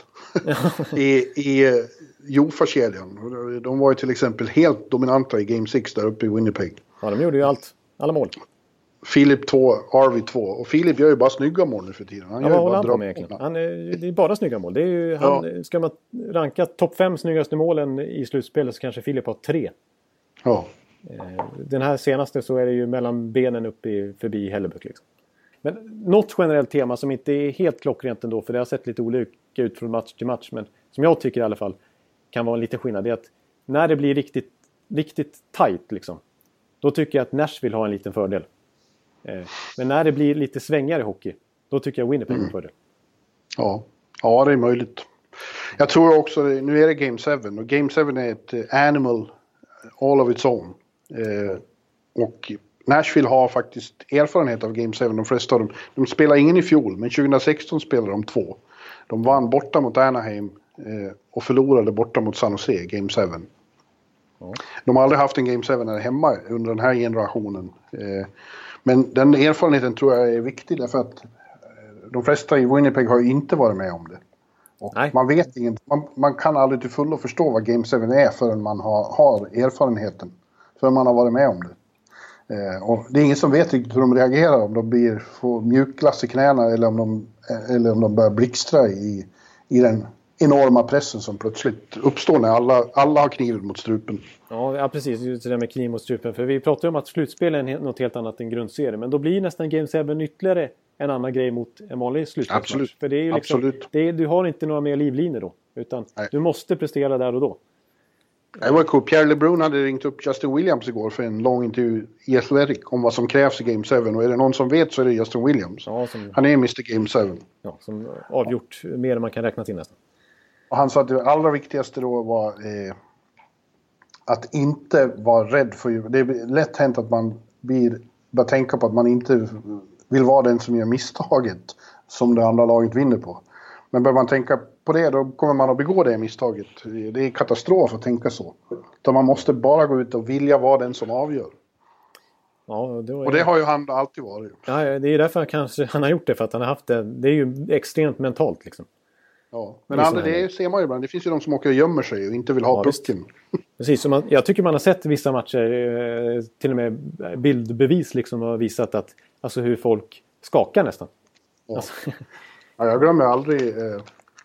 i, i Jofa-kedjan. De var ju till exempel helt dominanta i Game sex där uppe i Winnipeg. Ja, de gjorde ju allt, alla mål. Philip två, R V två. Och Philip gör ju bara snygga mål nu för tiden. Han ja, gör vad ju håller bara han på med egentligen? Han är, det är bara snygga mål. Det är ju, han, ja. Ska man ranka topp fem snyggaste målen i slutspelet så kanske Philip har tre. Ja. Den här senaste så är det ju mellan benen upp i, förbi Hellebuck liksom. Men något generellt tema som inte är helt klockrent ändå, för det har sett lite olika ut från match till match, men som jag tycker i alla fall kan vara en liten skillnad, det är att när det blir riktigt, riktigt tight liksom, då tycker jag att Nashville har en liten fördel. Eh, men när det blir lite svängare hockey, då tycker jag Winnipeg har en fördel. Ja. ja, det är möjligt. Jag tror också, nu är det Game sju, och Game sju är ett animal all of its own. Eh, och Nashville har faktiskt erfarenhet av Game sju. De flesta av dem. De spelade ingen i fjol, men tjugohundrasexton spelade de två. De vann borta mot Anaheim eh, och förlorade borta mot San Jose, Game sju. Ja. De har aldrig haft en Game sju här hemma under den här generationen. Eh, men den erfarenheten tror jag är viktig, därför att eh, de flesta i Winnipeg har ju inte varit med om det. Och man vet inte, man, man kan aldrig till fullo förstå vad Game sju är förrän man har, har erfarenheten. Förrän man har varit med om det. Eh, och det är ingen som vet riktigt hur de reagerar, om de blir, får mjukglass i knäna eller om de, eller om de börjar blixtra i, i den enorma pressen som plötsligt uppstår när alla, alla har kniven mot strupen. Ja, ja precis. Just det där med kniv mot strupen. För vi pratar ju om att slutspel är något helt annat än grundserie. Men då blir nästan Game sju ytterligare en annan grej mot en vanlig slutspelsmatch. Absolut. För det är ju liksom, Absolut. Det är, du har inte några mer livlinor då. Utan Nej. Du måste prestera där och då. Det var cool. Pierre LeBrun hade ringt upp Justin Williams igår för en lång intervju i Athletic om vad som krävs i Game sju. Och är det någon som vet så är det Justin Williams. Ja, som, Han är mister Game sju. Ja, som avgjort mer än man kan räkna till nästan. Och han sa att det allra viktigaste då var eh, att inte vara rädd för... Det är lätt hänt att man blir, bara tänka på att man inte vill vara den som gör misstaget som det andra laget vinner på. Men bör man tänka på det, då kommer man att begå det misstaget. Det är katastrof att tänka så. Så man måste bara gå ut och vilja vara den som avgör. Ja, det var... Och det har ju han alltid varit. Ja, det är därför han kanske han har gjort det, för att han har haft det. Det är ju extremt mentalt liksom. Ja, men aldrig, det ser man ju ibland. Det finns ju de som åker och gömmer sig och inte vill ha ja, pucken. Precis, så man, jag tycker man har sett vissa matcher, eh, till och med bildbevis liksom, har visat att, alltså hur folk skakar nästan. Ja. Alltså. Ja, jag glömmer aldrig... Eh,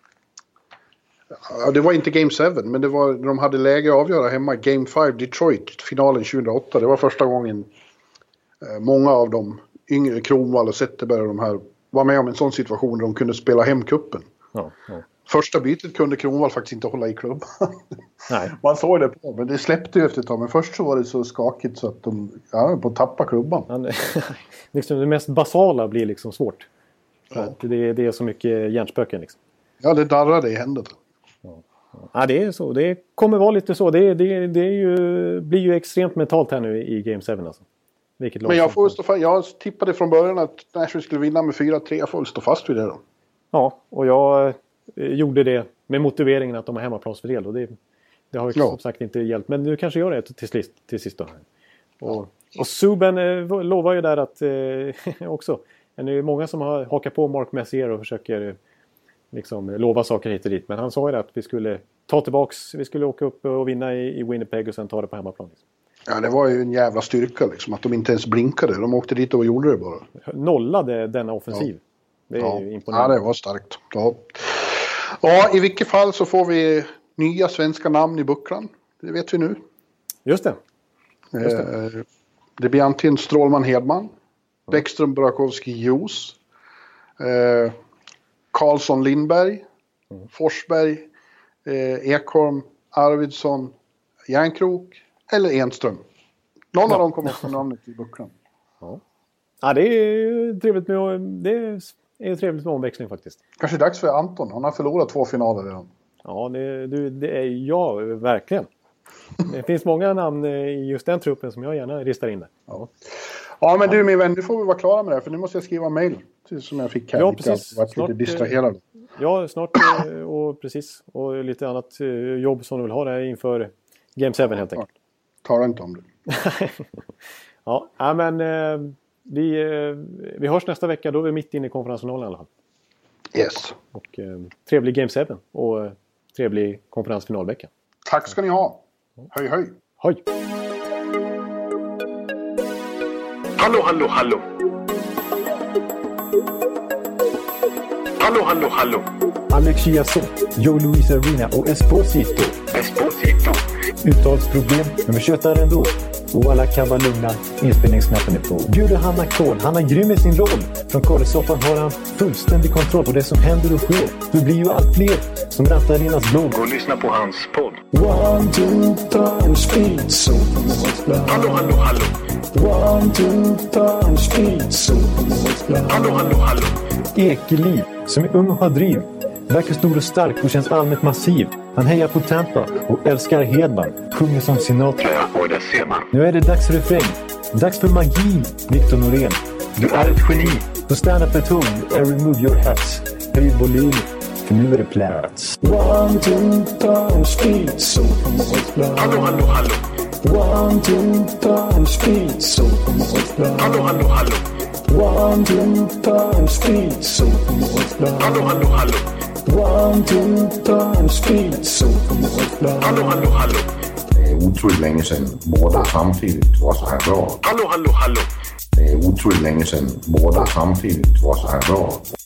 ja, det var inte Game sju, men det var de hade läge att avgöra hemma. Game fem Detroit, finalen tjugohundraåtta. Det var första gången eh, många av dem, yngre Kronwall och Zetterberg och de här, var med om en sån situation där de kunde spela hem kuppen. Ja, ja. Första bytet kunde Kronwall faktiskt inte hålla i klubban. Nej. Man såg det på, men det släppte ju efter ett tag. Men först så var det så skakigt så att de ja, på att tappa klubban. Han, liksom det mest basala blir liksom svårt. Ja. Det, det är så mycket hjärnspöken liksom. Ja, det darrade i händerna. Ja. Ja, det är så. Det kommer vara lite så. Det, det, det är ju, blir ju extremt mentalt här nu i Game sju alltså. Vilket men jag får stå fast. Jag tippade från början att Nashville skulle vinna med fyra tre. Jag får stå fast vid det då. Ja, och jag eh, gjorde det med motiveringen att de har hemmaplansfördel. Och det, det har ju ja. som sagt inte hjälpt. Men nu kanske gör det till sist, till sist då. Och, ja. och Subban eh, lovar ju där att eh, också. Det är många som har hakat på Mark Messier och försöker liksom lova saker hit och dit. Men han sa ju att vi skulle ta tillbaks, vi skulle åka upp och vinna i, i Winnipeg och sen ta det på hemmaplan. Liksom. Ja, det var ju en jävla styrka liksom, att de inte ens blinkade. De åkte dit och gjorde det bara. Nollade denna offensiv. Ja. Det är ja. ju imponerande. Ja, det var starkt. Ja. ja, i vilket fall så får vi nya svenska namn i bucklan. Det vet vi nu. Just det. Just det. Eh, det blir antingen Strålman Hedman. Bäckström, Burakovsky, Jos. Eh, Karlsson, Lindberg. Mm. Forsberg, eh, Ekholm, Arvidsson, Järnkrok eller Enström. Någon ja. av dem kommer få namnet i bucklan. Ja. Ja, det är trevligt med, det är trevligt med omväxling faktiskt. Kanske dags för Anton. Han har förlorat två finaler redan. Ja, det, det, det är jag verkligen. Det finns många namn i just den truppen som jag gärna ristar in där. Ja. Ja, men du min vän, nu får vi vara klara med det. För nu måste jag skriva mejl som jag fick här. Ja, precis. Jag har varit lite distraherad. Ja, snart och precis. Och lite annat jobb som du vill ha där inför Game sju helt enkelt. Ja, tar inte om det. Ja, men vi, vi hörs nästa vecka. Då är vi mitt inne i konferensfinalen i alla fall. Yes. Och eh, trevlig Game sju och eh, trevlig konferensfinalvecka. Tack ska ni ha. Höj, höj. Höj. Hallå, hallå, hallå. Hallå, hallå, hallå. Alex Chiazot, Joe Luis Arena och Esposito. Esposito. Uttalsproblem, men vi tjötar ändå. Och alla kan vara lugna, inspelningsknappen är på. Bjuder Hanna Kohl, han är grym i sin roll. Från Kållesoffan har han fullständig kontroll på det som händer och sker. Det blir ju allt fler som rattar Rinas blogg. Och lyssna på hans podd. One, two, three, speed, so. Hallå, hallå, hallå. One, two, three, speed, so. Hallå, hallå, hallå. Ekeliv, som är ung och har driv. Verkar stor och stark och känns allmänt massiv. Han hejar på Tampa och älskar Hedman. Sjunger som Sinatra. Ja, och det ser man. Nu är det dags för refräng. Dags för magi, Victor Norén. Du är ett geni. Så stand up at home and remove your hats. Höj volym, för nu är det plats. One, two, three, speed, so. Hallå, hallå, hallå. One, two, three, speed, so. Hallå, hallå, hallå. One, two, three, speed, so. Hallå, hallå, hallå. One, two, three, speed, so. Hallå, hallå, hallå. Det är otroligt länge sedan båda samtidigt var så här bra. Hallå, hallå, hallå. Det är otroligt länge sedan båda samtidigt var så här bra.